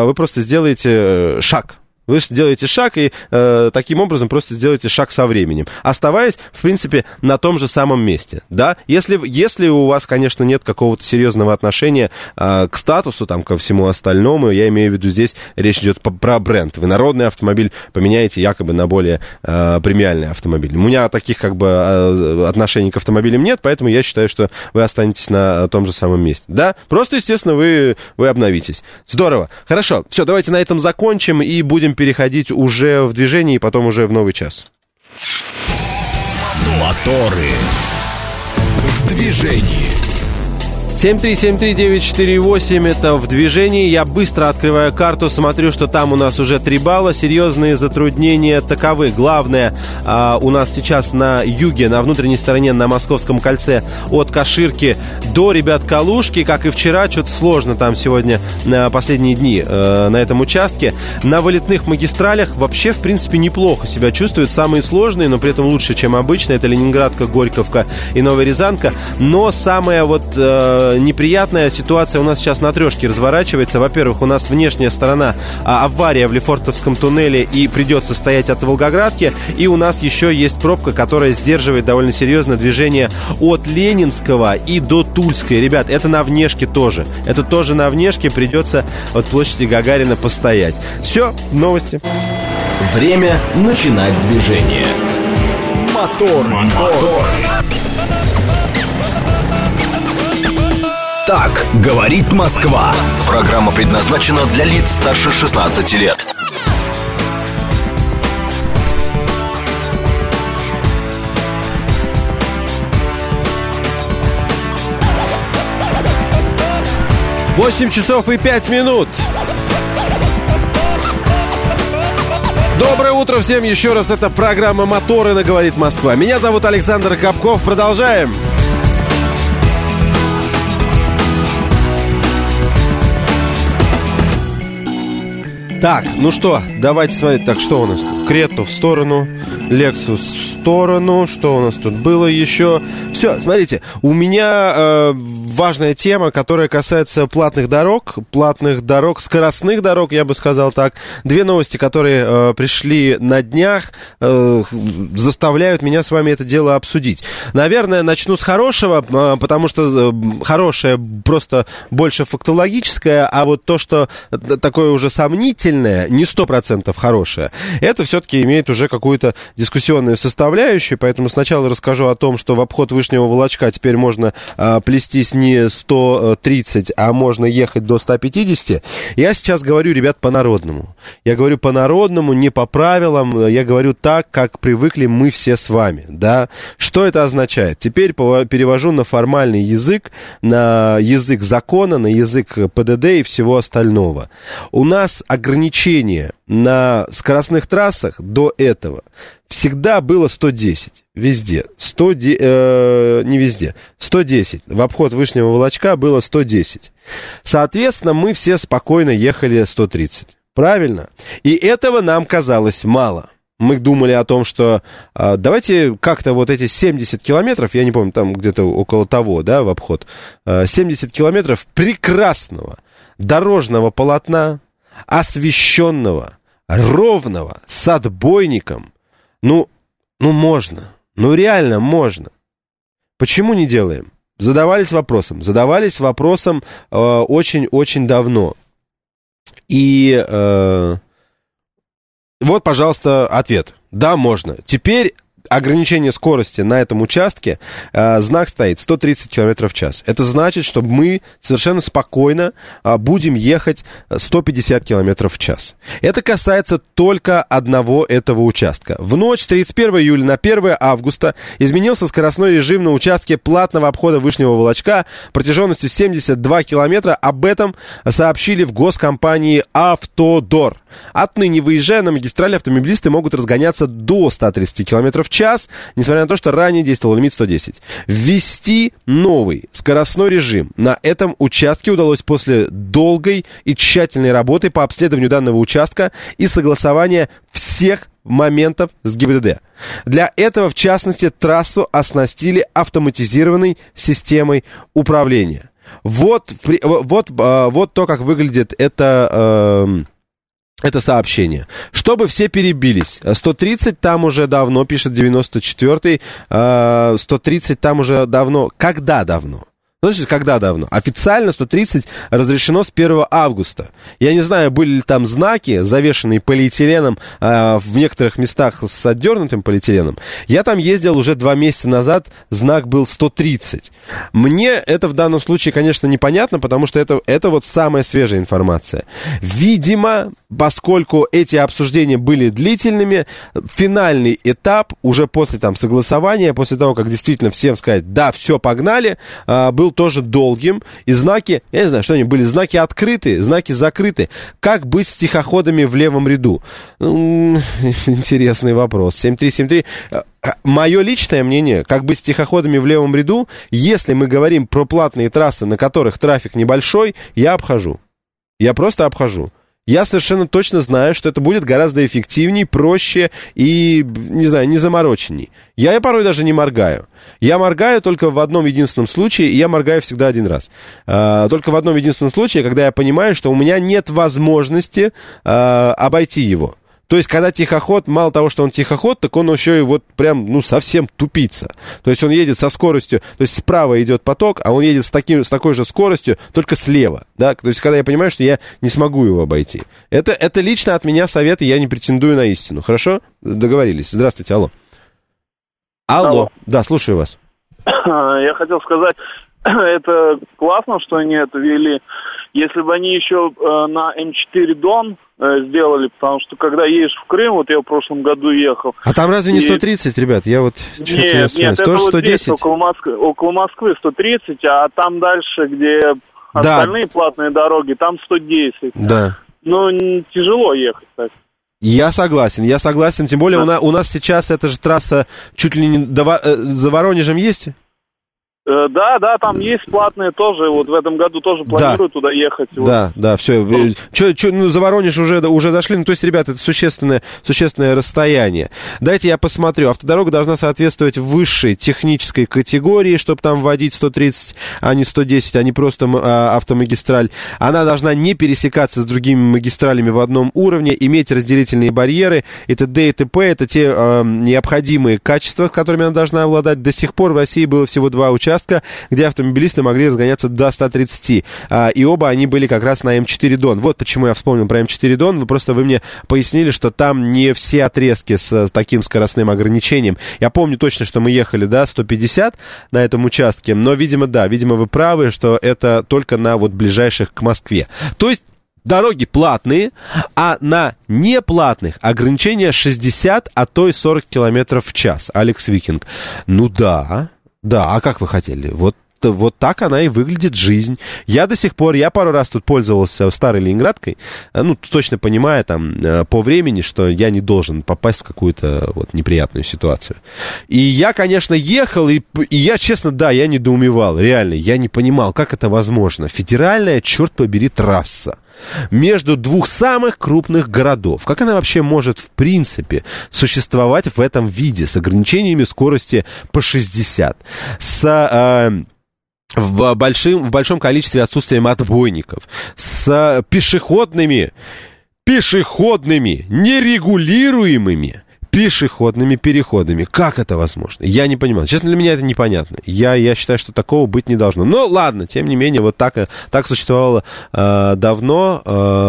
шаг. Вы сделаете шаг и таким образом просто сделаете шаг со временем, оставаясь, в принципе, на том же самом месте, да? Если у вас, конечно, нет какого-то серьезного отношения к статусу, ко всему остальному, я имею в виду здесь речь идет про бренд. Вы народный автомобиль поменяете якобы на более премиальный автомобиль. У меня таких отношений к автомобилям нет, поэтому я считаю, что вы останетесь на том же самом месте, да? Просто, естественно, вы обновитесь. Здорово. Хорошо. Все, давайте на этом закончим и будем переходить уже в движение и потом уже в новый час. Моторы в движении. 7373948, это в движении. Я быстро открываю карту, смотрю, что там у нас уже 3 балла. Серьезные затруднения таковы. Главное, у нас сейчас на юге, на внутренней стороне, на Московском кольце, от Каширки до, ребят, Калужки. Как и вчера, что-то сложно там сегодня на последние дни на этом участке. На вылетных магистралях вообще, в принципе, неплохо себя чувствуют. Самые сложные, но при этом лучше, чем обычно. Это Ленинградка, Горьковка и Новая Рязанка. Но самое неприятная ситуация у нас сейчас на трешке разворачивается. Во-первых, у нас внешняя сторона, авария в Лефортовском туннеле, и придется стоять от Волгоградки. И у нас еще есть пробка, которая сдерживает довольно серьезно движение от Ленинского и до Тульской. Ребят, это на внешке тоже. Это тоже на внешке, придется от площади Гагарина постоять. Все, новости. Время начинать движение. Мотор. Так говорит Москва. Программа предназначена для лиц старше 16 лет. Восемь часов и 5 минут. Доброе утро всем еще раз. Это программа «Моторы» на «Говорит Москва». Меня зовут Александр Капков. Продолжаем. Так, ну что, давайте смотреть. Так, что у нас тут? Крету в сторону, Lexus в сторону. Что у нас тут было еще? Все, смотрите, у меня важная тема, которая касается платных дорог, скоростных дорог, я бы сказал так. Две новости, которые пришли на днях, заставляют меня с вами это дело обсудить. Наверное, начну с хорошего, потому что хорошее просто больше фактологическое, а вот то, что такое уже сомнительное, не 100% хорошее, это все-таки имеет уже какую-то дискуссионную составляющую, поэтому сначала расскажу о том, что в обход Вышнего Волочка теперь можно плестись не 130, а можно ехать до 150. Я сейчас говорю, ребят, по-народному. Я говорю по-народному, не по правилам, я говорю так, как привыкли мы все с вами, да. Что это означает? Теперь перевожу на формальный язык, на язык закона, на язык ПДД и всего остального. У нас ограничение на скоростных трассах до этого всегда было 110. Везде. Не везде. 110. В обход Вышнего Волочка было 110. Соответственно, мы все спокойно ехали 130. Правильно? И этого нам казалось мало. Мы думали о том, что давайте как-то вот эти 70 километров, я не помню, там где-то около того, да, в обход, 70 километров прекрасного дорожного полотна, освещенного, ровного, с отбойником. Ну, можно. Ну, реально можно. Почему не делаем? Задавались вопросом очень-очень давно. И вот, пожалуйста, ответ. Да, можно. Теперь ограничение скорости на этом участке, знак стоит 130 км в час. Это значит, что мы совершенно спокойно будем ехать 150 км в час. Это касается только одного этого участка. В ночь с 31 июля на 1 августа изменился скоростной режим на участке платного обхода Вышнего Волочка протяженностью 72 километра. Об этом сообщили в госкомпании «Автодор». Отныне, выезжая на магистрали, автомобилисты могут разгоняться до 130 км в час, несмотря на то, что ранее действовал лимит 110. Ввести новый скоростной режим на этом участке удалось после долгой и тщательной работы по обследованию данного участка и согласования всех моментов с ГИБДД. Для этого, в частности, трассу оснастили автоматизированной системой управления. Вот то, как выглядит это сообщение. Чтобы все перебились. 130 там уже давно, пишет 94-й. 130 там уже давно. Когда давно? Значит, когда давно? Официально 130 разрешено с 1 августа. Я не знаю, были ли там знаки, завешенные полиэтиленом, в некоторых местах с отдернутым полиэтиленом. Я там ездил уже 2 месяца назад, знак был 130. Мне это в данном случае, конечно, непонятно, потому что это вот самая свежая информация. Видимо, поскольку эти обсуждения были длительными, финальный этап, уже после там согласования, после того, как действительно всем сказать, да, все, погнали, был тоже долгим, и знаки, я не знаю, что они были, знаки открыты, знаки закрыты. Как быть с тихоходами в левом ряду? Интересный вопрос. 7373. Мое личное мнение, как быть с тихоходами в левом ряду, если мы говорим про платные трассы, на которых трафик небольшой, я обхожу. Я просто обхожу. Я совершенно точно знаю, что это будет гораздо эффективнее, проще и, не знаю, не замороченней. Я порой даже не моргаю. Я моргаю только в одном единственном случае, и я моргаю всегда один раз. Только в одном единственном случае, когда я понимаю, что у меня нет возможности обойти его. То есть, когда тихоход, мало того, что он тихоход, так он еще и вот прям, ну, совсем тупица. То есть, он едет со скоростью, то есть, справа идет поток, а он едет с такой же скоростью, только слева, да. То есть, когда я понимаю, что я не смогу его обойти. Это лично от меня совет, и я не претендую на истину. Хорошо? Договорились. Здравствуйте, алло. Алло. Да, слушаю вас. Я хотел сказать, это классно, что они это ввели. Если бы они еще на М4 Дон сделали, потому что когда едешь в Крым, вот я в прошлом году ехал. А там разве не 130, ребят? Я вот нет, это тоже вот 110? здесь, около Москвы 130, а там дальше, где остальные платные дороги, там 110. Да. Ну, тяжело ехать, так. Я согласен, тем более у нас сейчас эта же трасса чуть ли не за Воронежем есть? Да, там есть платные тоже, вот в этом году тоже планирую туда ехать. Да, все. Ну, за Воронеж уже зашли, ну, то есть, ребята, это существенное расстояние. Дайте я посмотрю. Автодорога должна соответствовать высшей технической категории, чтобы там вводить 130, а не 110, а не просто автомагистраль. Она должна не пересекаться с другими магистралями в одном уровне, иметь разделительные барьеры, и т.д. и т.п. Это те необходимые качества, с которыми она должна обладать. До сих пор в России было всего 2 участка, где автомобилисты могли разгоняться до 130. И оба они были как раз на М4 Дон. Вот почему я вспомнил про М4 Дон. Вы мне пояснили, что там не все отрезки с таким скоростным ограничением. Я помню точно, что мы ехали, 150 на этом участке. Но, видимо, вы правы, что это только на вот ближайших к Москве. То есть дороги платные, а на неплатных ограничение 60, а то и 40 километров в час. Алекс Викинг. Ну да, а как вы хотели? Вот так она и выглядит жизнь. Я пару раз тут пользовался старой Ленинградкой, ну, точно понимая там по времени, что я не должен попасть в какую-то вот неприятную ситуацию. И я, конечно, ехал, и я, честно, я недоумевал, реально, я не понимал, как это возможно. Федеральная, черт побери, трасса между 2 самых крупных городов. Как она вообще может, в принципе, существовать в этом виде, с ограничениями скорости по 60, в большом количестве отсутствием отбойников, с пешеходными, нерегулируемыми пешеходными переходами. Как это возможно? Я не понимаю. Честно, для меня это непонятно. Я считаю, что такого быть не должно. Но ладно, тем не менее, вот так существовало давно.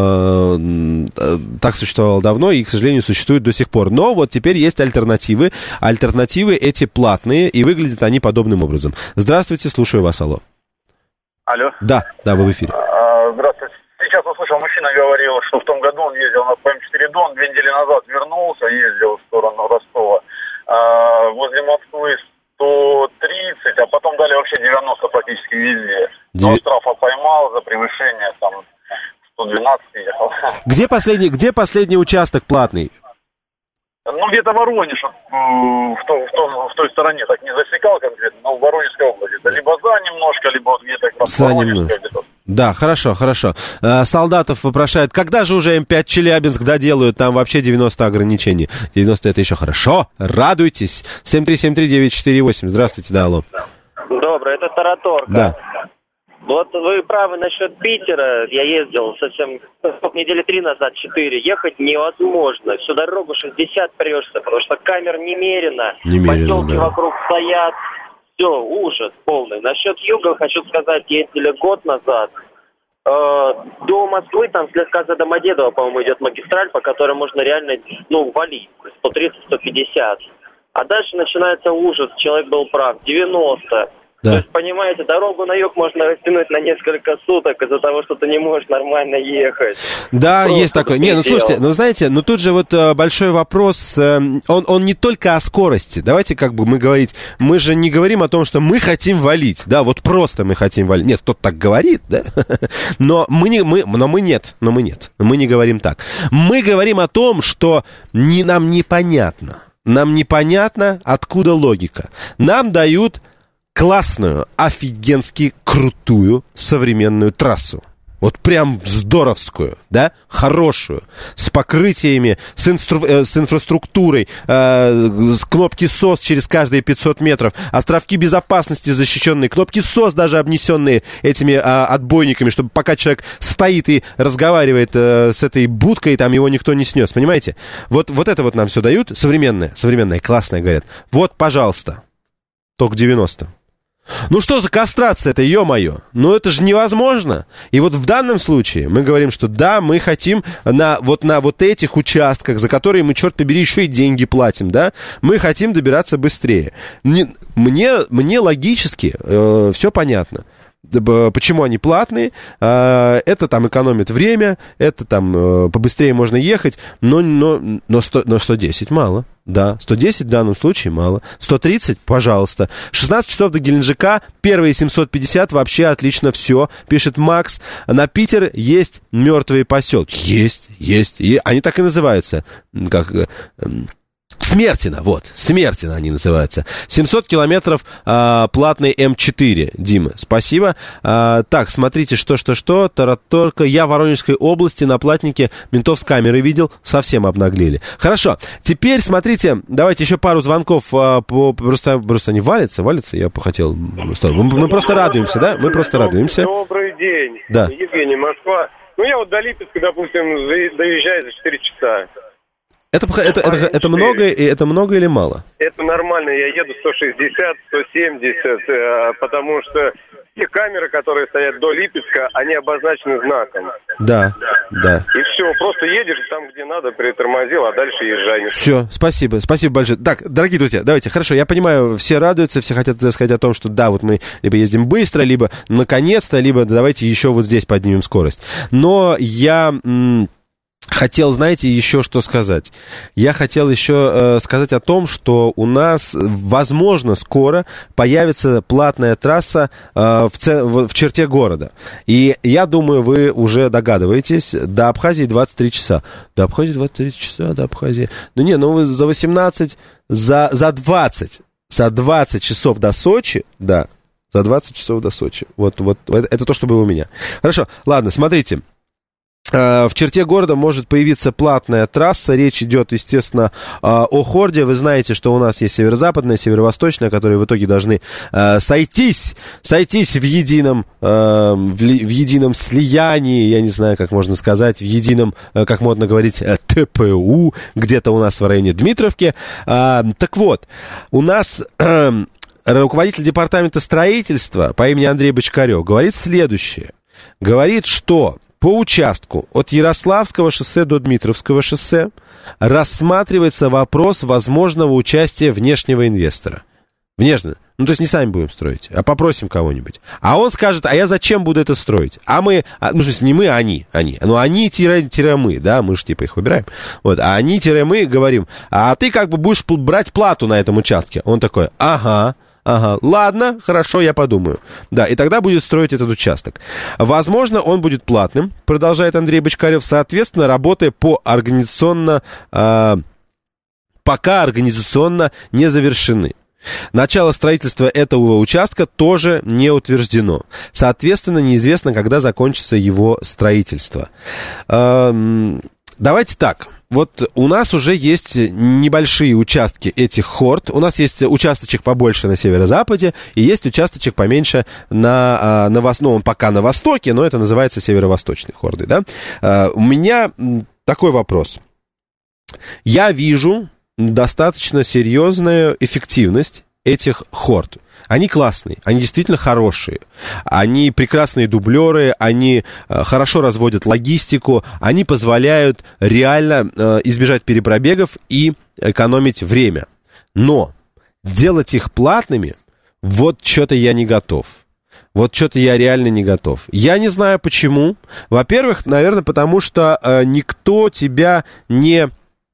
Так существовало давно и, к сожалению, существует до сих пор. Но вот теперь есть альтернативы. Альтернативы эти платные, и выглядят они подобным образом. Здравствуйте, слушаю вас, алло. Алло. Да, вы в эфире. Здравствуйте. Сейчас услышал, мужчина говорил, что в том году он ездил на М4 Дон, 2 недели назад вернулся, ездил в сторону Ростова, возле Москвы 130, а потом дали вообще 90 практически везде. Но штрафа поймал за превышение, там 112 ехал. Где последний участок платный? Ну, где-то Воронеж, в той стороне, так не засекал конкретно, но в Воронежской области. Либо за немножко, либо вот где-то как раз Воронежская где-то. Да, хорошо. Солдатов вопрошает, когда же уже М5 Челябинск доделают? Там вообще 90 ограничений. 90 это еще хорошо. Радуйтесь. 7373948. Здравствуйте, алло. Добрый, это Тараторка. Да. Вот вы правы насчет Питера. Я ездил совсем недели 3 назад, 4. Ехать невозможно. Всю дорогу 60 прешься, потому что камер немерено. Поселки вокруг стоят. Все, ужас полный. Насчет юга хочу сказать, ездили год назад. До Москвы, там слегка за Домодедово, по-моему, идет магистраль, по которой можно реально, валить 130-150. А дальше начинается ужас. Человек был прав. 90. Да. То есть, понимаете, дорогу на юг можно растянуть на несколько суток из-за того, что ты не можешь нормально ехать. Да, просто есть такое. Слушайте, знаете, тут же вот большой вопрос, он не только о скорости. Давайте мы говорить, мы же не говорим о том, что мы хотим валить, да, вот просто мы хотим валить. Нет, кто-то так говорит, да, но мы нет. Мы не говорим так. Мы говорим о том, что нам непонятно. Нам непонятно, откуда логика. Нам дают классную, офигенски крутую современную трассу. Вот прям здоровскую, да, хорошую, с покрытиями, с инфраструктурой, кнопки SOS через каждые 500 метров, островки безопасности защищенные, кнопки SOS даже обнесенные этими отбойниками, чтобы пока человек стоит и разговаривает с этой будкой, там его никто не снес, понимаете? Вот это вот нам все дают, современное, классное, говорят. Вот, пожалуйста, ТОК 90. Ну что за кастрация-то, ё-моё? Ну это же невозможно. И вот в данном случае мы говорим, что да, мы хотим на вот этих участках, за которые мы, черт побери, еще и деньги платим, да, мы хотим добираться быстрее. Мне логически все понятно. Почему они платные? Это там экономит время, это там побыстрее можно ехать, но 110 мало. Да, 110 в данном случае мало. 130, пожалуйста. 16 часов до Геленджика, первые 750, вообще отлично все, пишет Макс. На Питер есть мертвые поселки. Есть. И они так и называются. Как... Смертина, Смертина они называются. 700 километров платный М4, Дима, спасибо. Так, смотрите, что, тараторка. Я в Воронежской области на платнике ментов с камеры видел, совсем обнаглели. Хорошо, теперь смотрите, давайте еще пару звонков, просто они валятся, я хотел. Мы просто радуемся, да? Добрый день, да. Евгений, Москва. Я вот до Липецка, допустим, доезжаю за 4 часа. Это много или мало? Это нормально, я еду 160, 170, потому что те камеры, которые стоят до Липецка, они обозначены знаком. Да. И все, просто едешь там, где надо, притормозил, а дальше езжай. Все, спасибо большое. Так, дорогие друзья, давайте, хорошо, я понимаю, все радуются, все хотят сказать о том, что да, вот мы либо ездим быстро, либо наконец-то, либо давайте еще вот здесь поднимем скорость. Но я... хотел, знаете, еще что сказать. Я хотел еще сказать о том, что у нас, возможно, скоро появится платная трасса в черте города. И я думаю, вы уже догадываетесь, до Абхазии 23 часа. До Абхазии. Вы за 18, за 20 часов до Сочи, да, за 20 часов до Сочи. Вот это то, что было у меня. Хорошо, ладно, смотрите. В черте города может появиться платная трасса. Речь идет, естественно, о Хорде. Вы знаете, что у нас есть северо-западная, северо-восточная, которые в итоге должны сойтись в едином слиянии, я не знаю, как можно сказать, в едином, как модно говорить, ТПУ, где-то у нас в районе Дмитровки. Так вот, у нас... руководитель департамента строительства по имени Андрей Бочкарев говорит следующее. Говорит, что по участку от Ярославского шоссе до Дмитровского шоссе рассматривается вопрос возможного участия внешнего инвестора. Внешне. То есть не сами будем строить, а попросим кого-нибудь. А он скажет, а я зачем буду это строить? В смысле, не мы, а они. Ну, они-мы, да, мы же типа их выбираем. Вот, а они-мы говорим, а ты как бы будешь брать плату на этом участке. Он такой, ага, ладно, хорошо, я подумаю. Да, и тогда будет строить этот участок. Возможно, он будет платным, продолжает Андрей Бочкарев, соответственно, работая пока организационно не завершены. Начало строительства этого участка тоже не утверждено. Соответственно, неизвестно, когда закончится его строительство. Давайте так. Вот у нас уже есть небольшие участки этих хорд. У нас есть участочек побольше на северо-западе, и есть участочек поменьше он пока на востоке, но это называется северо-восточной хорды, да? У меня такой вопрос. Я вижу достаточно серьезную эффективность этих хорд. Они классные, они действительно хорошие, они прекрасные дублеры, они хорошо разводят логистику, они позволяют реально избежать перепробегов и экономить время. Но делать их платными, вот что-то я не готов. Вот что-то я реально не готов. Я не знаю почему. Во-первых, наверное, потому что никто тебя не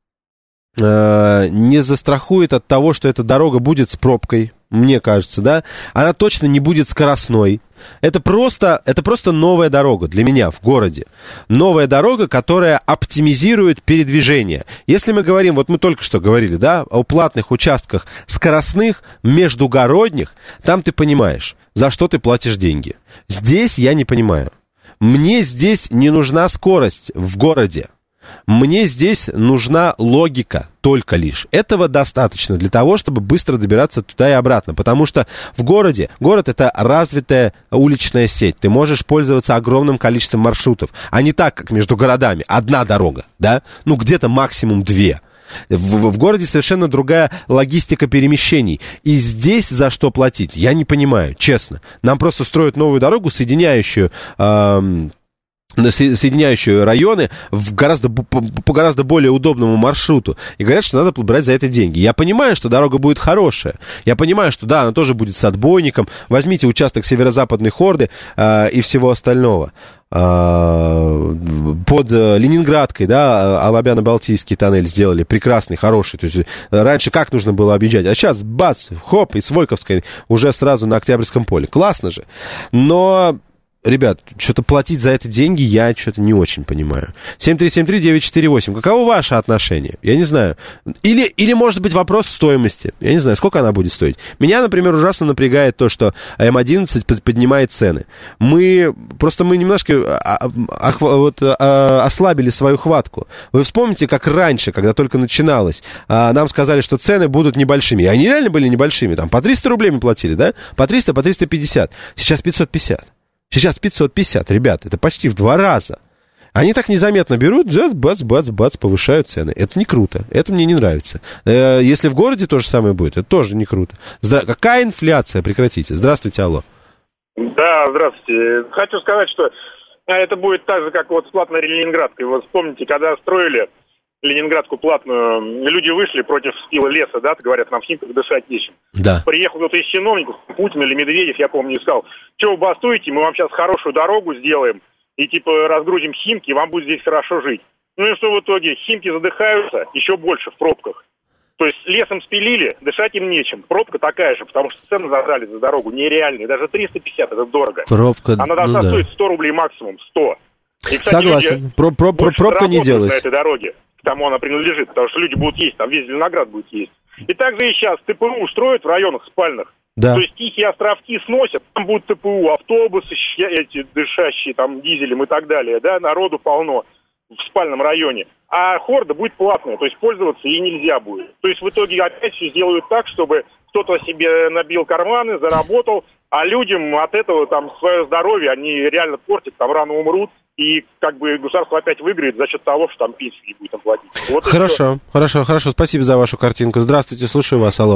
застрахует от того, что эта дорога будет с пробкой. Мне кажется, да, она точно не будет скоростной. Это просто новая дорога для меня в городе. Новая дорога, которая оптимизирует передвижение. Если мы говорим, вот мы только что говорили, да, о платных участках скоростных, междугородних, там ты понимаешь, за что ты платишь деньги. Здесь я не понимаю. Мне здесь не нужна скорость в городе. Мне здесь нужна логика только лишь. Этого достаточно для того, чтобы быстро добираться туда и обратно. Потому что в городе, город — это развитая уличная сеть. Ты можешь пользоваться огромным количеством маршрутов. А не так, как между городами. Одна дорога, да? Ну, где-то максимум 2. В городе совершенно другая логистика перемещений. И здесь за что платить, я не понимаю, честно. Нам просто строят новую дорогу, соединяющую районы по гораздо более удобному маршруту. И говорят, что надо брать за это деньги. Я понимаю, что дорога будет хорошая. Я понимаю, что да, она тоже будет с отбойником. Возьмите участок северо-западной Хорды и всего остального. Под Ленинградкой, да, Алабяно-Балтийский тоннель сделали, прекрасный, хороший. То есть раньше как нужно было объезжать, а сейчас бац, хоп, и с Войковской уже сразу на Октябрьском поле. Классно же. Но, ребят, что-то платить за это деньги я что-то не очень понимаю. 7373948. Каково ваше отношение? Я не знаю. Или может быть, вопрос стоимости. Я не знаю, сколько она будет стоить. Меня, например, ужасно напрягает то, что М11 поднимает цены. Мы немножко ослабили свою хватку. Вы вспомните, как раньше, когда только начиналось, нам сказали, что цены будут небольшими. И они реально были небольшими. Там по 300 рублей мы платили, да? По 300, по 350. Сейчас 550. Сейчас 550, ребят, это почти в 2 раза. Они так незаметно берут, бац, повышают цены. Это не круто, это мне не нравится. Если в городе то же самое будет, это тоже не круто. Какая инфляция? Прекратите. Здравствуйте, алло. Да, здравствуйте. Хочу сказать, что это будет так же, как вот с платной Ленинградкой. Вот вспомните, когда строили Ленинградку платную, люди вышли против спила леса, да, говорят, нам в Химках дышать нечем. Да. Приехал кто-то из чиновников, Путин или Медведев, я помню, и сказал, что вы бастуете, мы вам сейчас хорошую дорогу сделаем, и типа разгрузим Химки, и вам будет здесь хорошо жить. Ну и что в итоге? Химки задыхаются еще больше в пробках. То есть лесом спилили, дышать им нечем. Пробка такая же, потому что цены задрали за дорогу нереальные. Даже 350 это дорого. Пробка, она должна стоить 100 рублей максимум, 100. И, кстати, согласен, пробка не делается на этой дороге. К тому она принадлежит, потому что люди будут есть, там весь Зеленоград будет есть. И также и сейчас ТПУ строят в районах спальных. Да. То есть тихие островки сносят, там будут ТПУ, автобусы эти дышащие, там дизелем и так далее, да, народу полно в спальном районе. А Хорда будет платная, то есть пользоваться ей нельзя будет. То есть в итоге опять все сделают так, чтобы кто-то себе набил карманы, заработал, а людям от этого там свое здоровье, они реально портят, там рано умрут. И как бы государство опять выиграет за счет того, что там пенсии не будет оплатить. Вот хорошо. Спасибо за вашу картинку. Здравствуйте, слушаю вас, алло.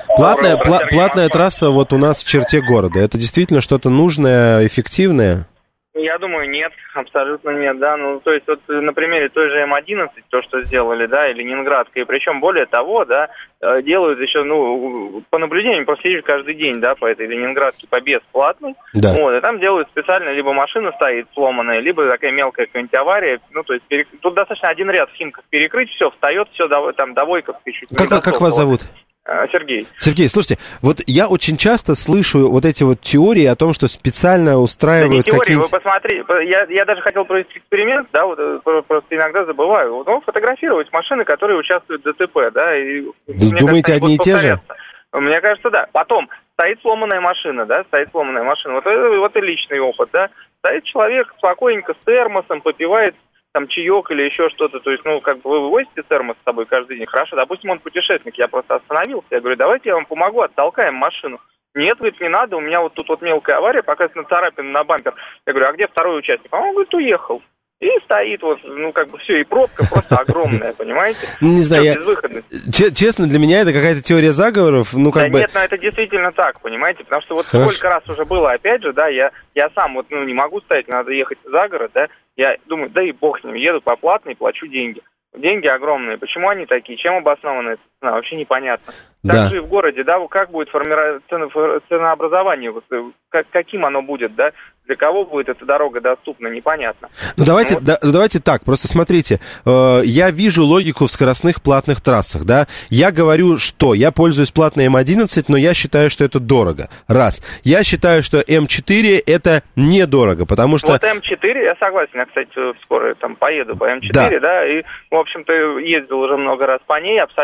Платная трасса вот у нас в черте города. Это действительно что-то нужное, эффективное? Я думаю, нет, абсолютно нет, да. Ну, то есть, вот на примере той же М11, то, что сделали, да, и Ленинградка, и причем более того, да, делают еще, ну, по наблюдению, просто ездишь каждый день, да, по этой Ленинградке, по бесплатной, да. Вот, и там делают специально, либо машина стоит сломанная, либо такая мелкая какая-нибудь авария, ну, то есть, тут достаточно один ряд в Химках перекрыть, все, встает, все, там, до Войковской чуть не до Как вас зовут? Сергей. Сергей, слушайте, вот я очень часто слышу вот эти вот теории о том, что специально устраивают теории, вы посмотрите, я даже хотел провести эксперимент, да, вот просто иногда забываю, ну, фотографировать машины, которые участвуют в ДТП, да, и... Думаете, одни и те же? Мне кажется, да. Потом, стоит сломанная машина, да, вот и личный опыт, да, стоит человек спокойненько с термосом, попивает там чаек или еще что-то, то есть, ну, как бы вы вывозите термос с собой каждый день, хорошо, допустим, он путешественник, я просто остановился, я говорю, давайте я вам помогу, оттолкаем машину. Нет, говорит, не надо, у меня вот тут вот мелкая авария, показывает на царапину на бампер. Я говорю, а где второй участник? А он говорит, уехал. И стоит вот, ну, как бы все, и пробка просто огромная, понимаете? Не знаю, честно, для меня это какая-то теория заговоров, ну, как бы... Нет, но это действительно так, понимаете, потому что вот сколько раз уже было, опять же, да, я сам вот, ну, не могу стоять, надо ехать за город, да, я думаю, да и бог с ним, еду по платной, плачу деньги. Деньги огромные. Почему они такие? Чем обоснована эта цена? Вообще непонятно. Также и в городе, да, как будет формировать ценообразование, каким оно будет, да? Для кого будет эта дорога доступна, непонятно. Ну, давайте так, просто смотрите, я вижу логику в скоростных платных трассах, да, я говорю, что я пользуюсь платной М11, но я считаю, что это дорого, раз. Я считаю, что М4 это недорого, потому что... Вот М4, я согласен, я, кстати, скоро там поеду по М4, да, и, в общем-то, ездил уже много раз по ней, абсолютно нормально.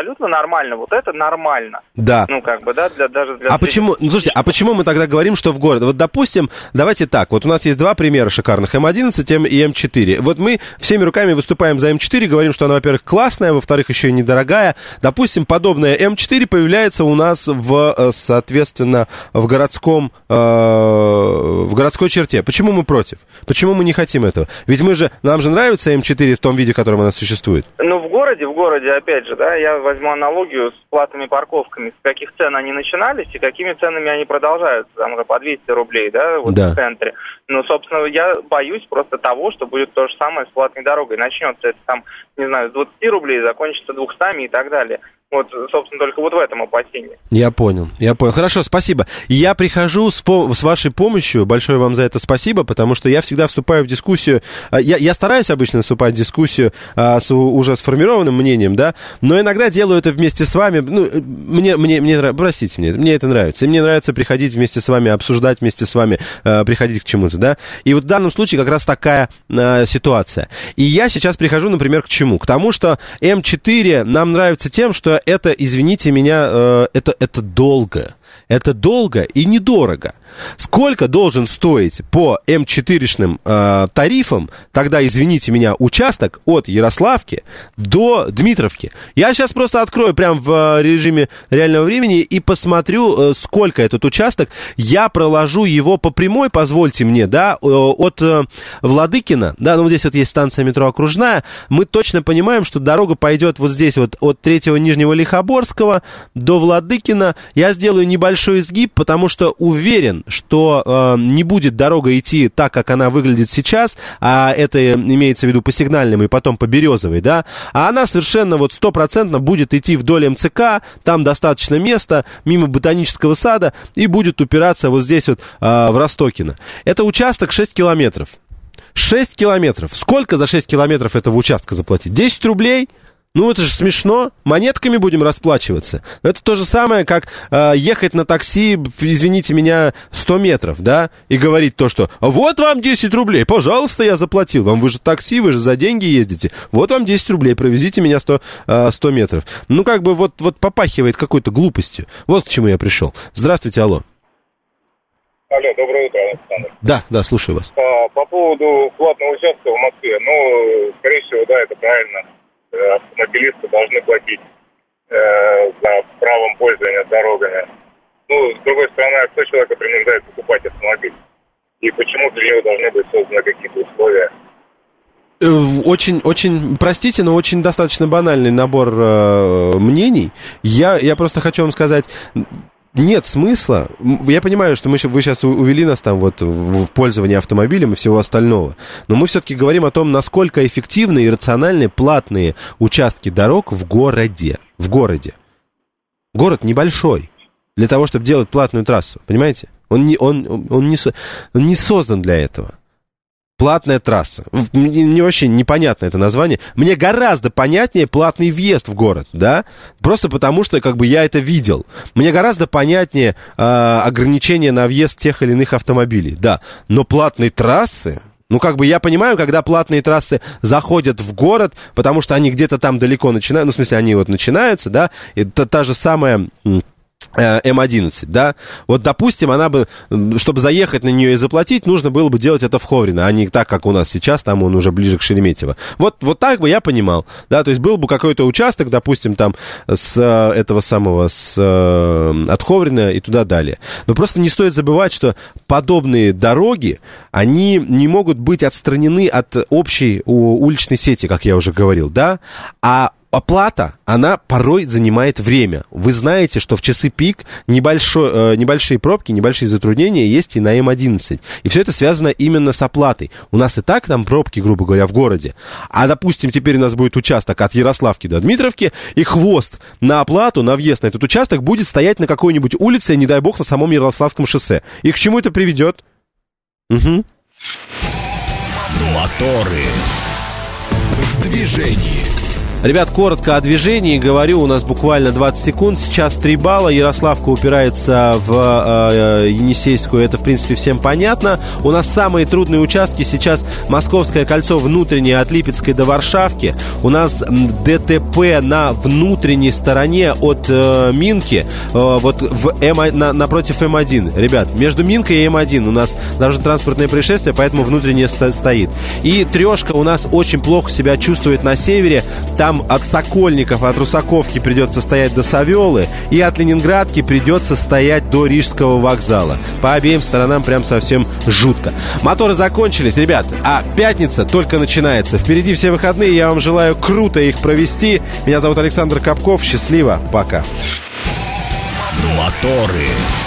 нормально. Вот это нормально. Да. Ну, как бы, да, даже для... Почему, слушайте, а почему мы тогда говорим, что в городе? Вот, допустим, давайте так, вот у нас есть два примера шикарных, М11 и М4. Вот мы всеми руками выступаем за М4, говорим, что она, во-первых, классная, во-вторых, еще и недорогая. Допустим, подобная М4 появляется у нас соответственно, в городской черте. Почему мы против? Почему мы не хотим этого? Ведь нам же нравится М4 в том виде, в котором она существует. Ну, в городе, опять же, да, я возьму аналогию с платными парковками. С каких цен они начинались и какими ценами они продолжаются. Там уже по 200 рублей, да, вот в центре. Ну, собственно, я боюсь просто того, что будет то же самое с платной дорогой. Начнется это там, не знаю, с 20 рублей, закончится 200 и так далее. Вот, собственно, только вот в этом опасении. Я понял. Хорошо, спасибо. Я прихожу с вашей помощью, большое вам за это спасибо, потому что я всегда вступаю в дискуссию, я стараюсь обычно вступать в дискуссию с уже сформированным мнением, да, но иногда делаю это вместе с вами, ну, простите мне это нравится, и мне нравится приходить вместе с вами, обсуждать вместе с вами, приходить к чему-то, да, и вот в данном случае как раз такая ситуация. И я сейчас прихожу, например, к чему? К тому, что М4 нам нравится тем, что это, извините меня, это долго. Это долго и недорого. Сколько должен стоить по М4-шным тарифам, тогда, извините меня, участок от Ярославки до Дмитровки? Я сейчас просто открою прям в режиме реального времени и посмотрю, сколько этот участок. Я проложу его по прямой, позвольте мне, да, от Владыкина, да, ну вот здесь вот есть станция метро Окружная. Мы точно понимаем, что дорога пойдет вот здесь вот от 3-го Нижнего Лихоборского до Владыкина. Я сделаю небольшой изгиб, потому что уверен, что не будет дорога идти так, как она выглядит сейчас, а это имеется в виду по Сигнальным и потом по Березовой, да, а она совершенно вот 100% будет идти вдоль МЦК, там достаточно места, мимо Ботанического сада, и будет упираться вот здесь вот в Ростокино. Это участок 6 километров. 6 километров. Сколько за 6 километров этого участка заплатить? 10 рублей? Ну, это же смешно. Монетками будем расплачиваться. Это то же самое, как ехать на такси, извините меня, 100 метров, да, и говорить то, что вот вам 10 рублей, пожалуйста, я заплатил. Вам, вы же такси, вы же за деньги ездите. Вот вам 10 рублей, провезите меня 100 метров. Ну, как бы вот попахивает какой-то глупостью. Вот к чему я пришел. Здравствуйте, алло. Алло, доброе утро, Александр. Да, слушаю вас. По поводу платного участка в Москве, ну, скорее всего, да, это правильно. Автомобилисты должны платить за правом пользования дорогами. Ну, с другой стороны, а кто человека принуждает покупать автомобиль? И почему для него должны быть созданы какие-то условия? Очень, простите, но очень достаточно банальный набор мнений. Я просто хочу вам сказать... Нет смысла. Я понимаю, что вы сейчас увели нас там вот в пользование автомобилем и всего остального. Но мы все-таки говорим о том, насколько эффективны и рациональны платные участки дорог в городе. В городе. Город небольшой для того, чтобы делать платную трассу. Понимаете? Он не создан для этого. Платная трасса. Мне вообще непонятно это название. Мне гораздо понятнее платный въезд в город, да? Просто потому, что как бы я это видел. Мне гораздо понятнее ограничения на въезд тех или иных автомобилей, да. Но платные трассы... Ну, как бы я понимаю, когда платные трассы заходят в город, потому что они где-то там далеко начинают, ну, в смысле, они вот начинаются, да, это та же самая... М11, да, вот, допустим, она бы, чтобы заехать на нее и заплатить, нужно было бы делать это в Ховрино, а не так, как у нас сейчас, там он уже ближе к Шереметьево. Вот так бы я понимал, да, то есть был бы какой-то участок, допустим, там, с этого самого, от Ховрина и туда далее. Но просто не стоит забывать, что подобные дороги, они не могут быть отстранены от общей уличной сети, как я уже говорил, да, а оплата, она порой занимает время. Вы знаете, что в часы пик небольшие пробки, небольшие затруднения есть и на М11. И все это связано именно с оплатой. У нас и так там пробки, грубо говоря, в городе. А, допустим, теперь у нас будет участок от Ярославки до Дмитровки, и хвост на оплату, на въезд на этот участок будет стоять на какой-нибудь улице, не дай бог, на самом Ярославском шоссе. И к чему это приведет? Угу. Моторы в движении. Ребят, коротко о движении говорю, у нас буквально 20 секунд, сейчас 3 балла, Ярославка упирается в Енисейскую, это в принципе всем понятно. У нас самые трудные участки сейчас Московское кольцо внутреннее от Липецкой до Варшавки, у нас ДТП на внутренней стороне от Минки, вот напротив М1, ребят, между Минкой и М1 у нас дорожно-транспортное происшествие, поэтому внутреннее стоит. И трешка у нас очень плохо себя чувствует на севере, там от Сокольников, от Русаковки придется стоять до Савелы, и от Ленинградки придется стоять до Рижского вокзала. По обеим сторонам прям совсем жутко. Моторы закончились, ребят, а пятница только начинается. Впереди все выходные, я вам желаю круто их провести. Меня зовут Александр Капков, счастливо, пока. Моторы.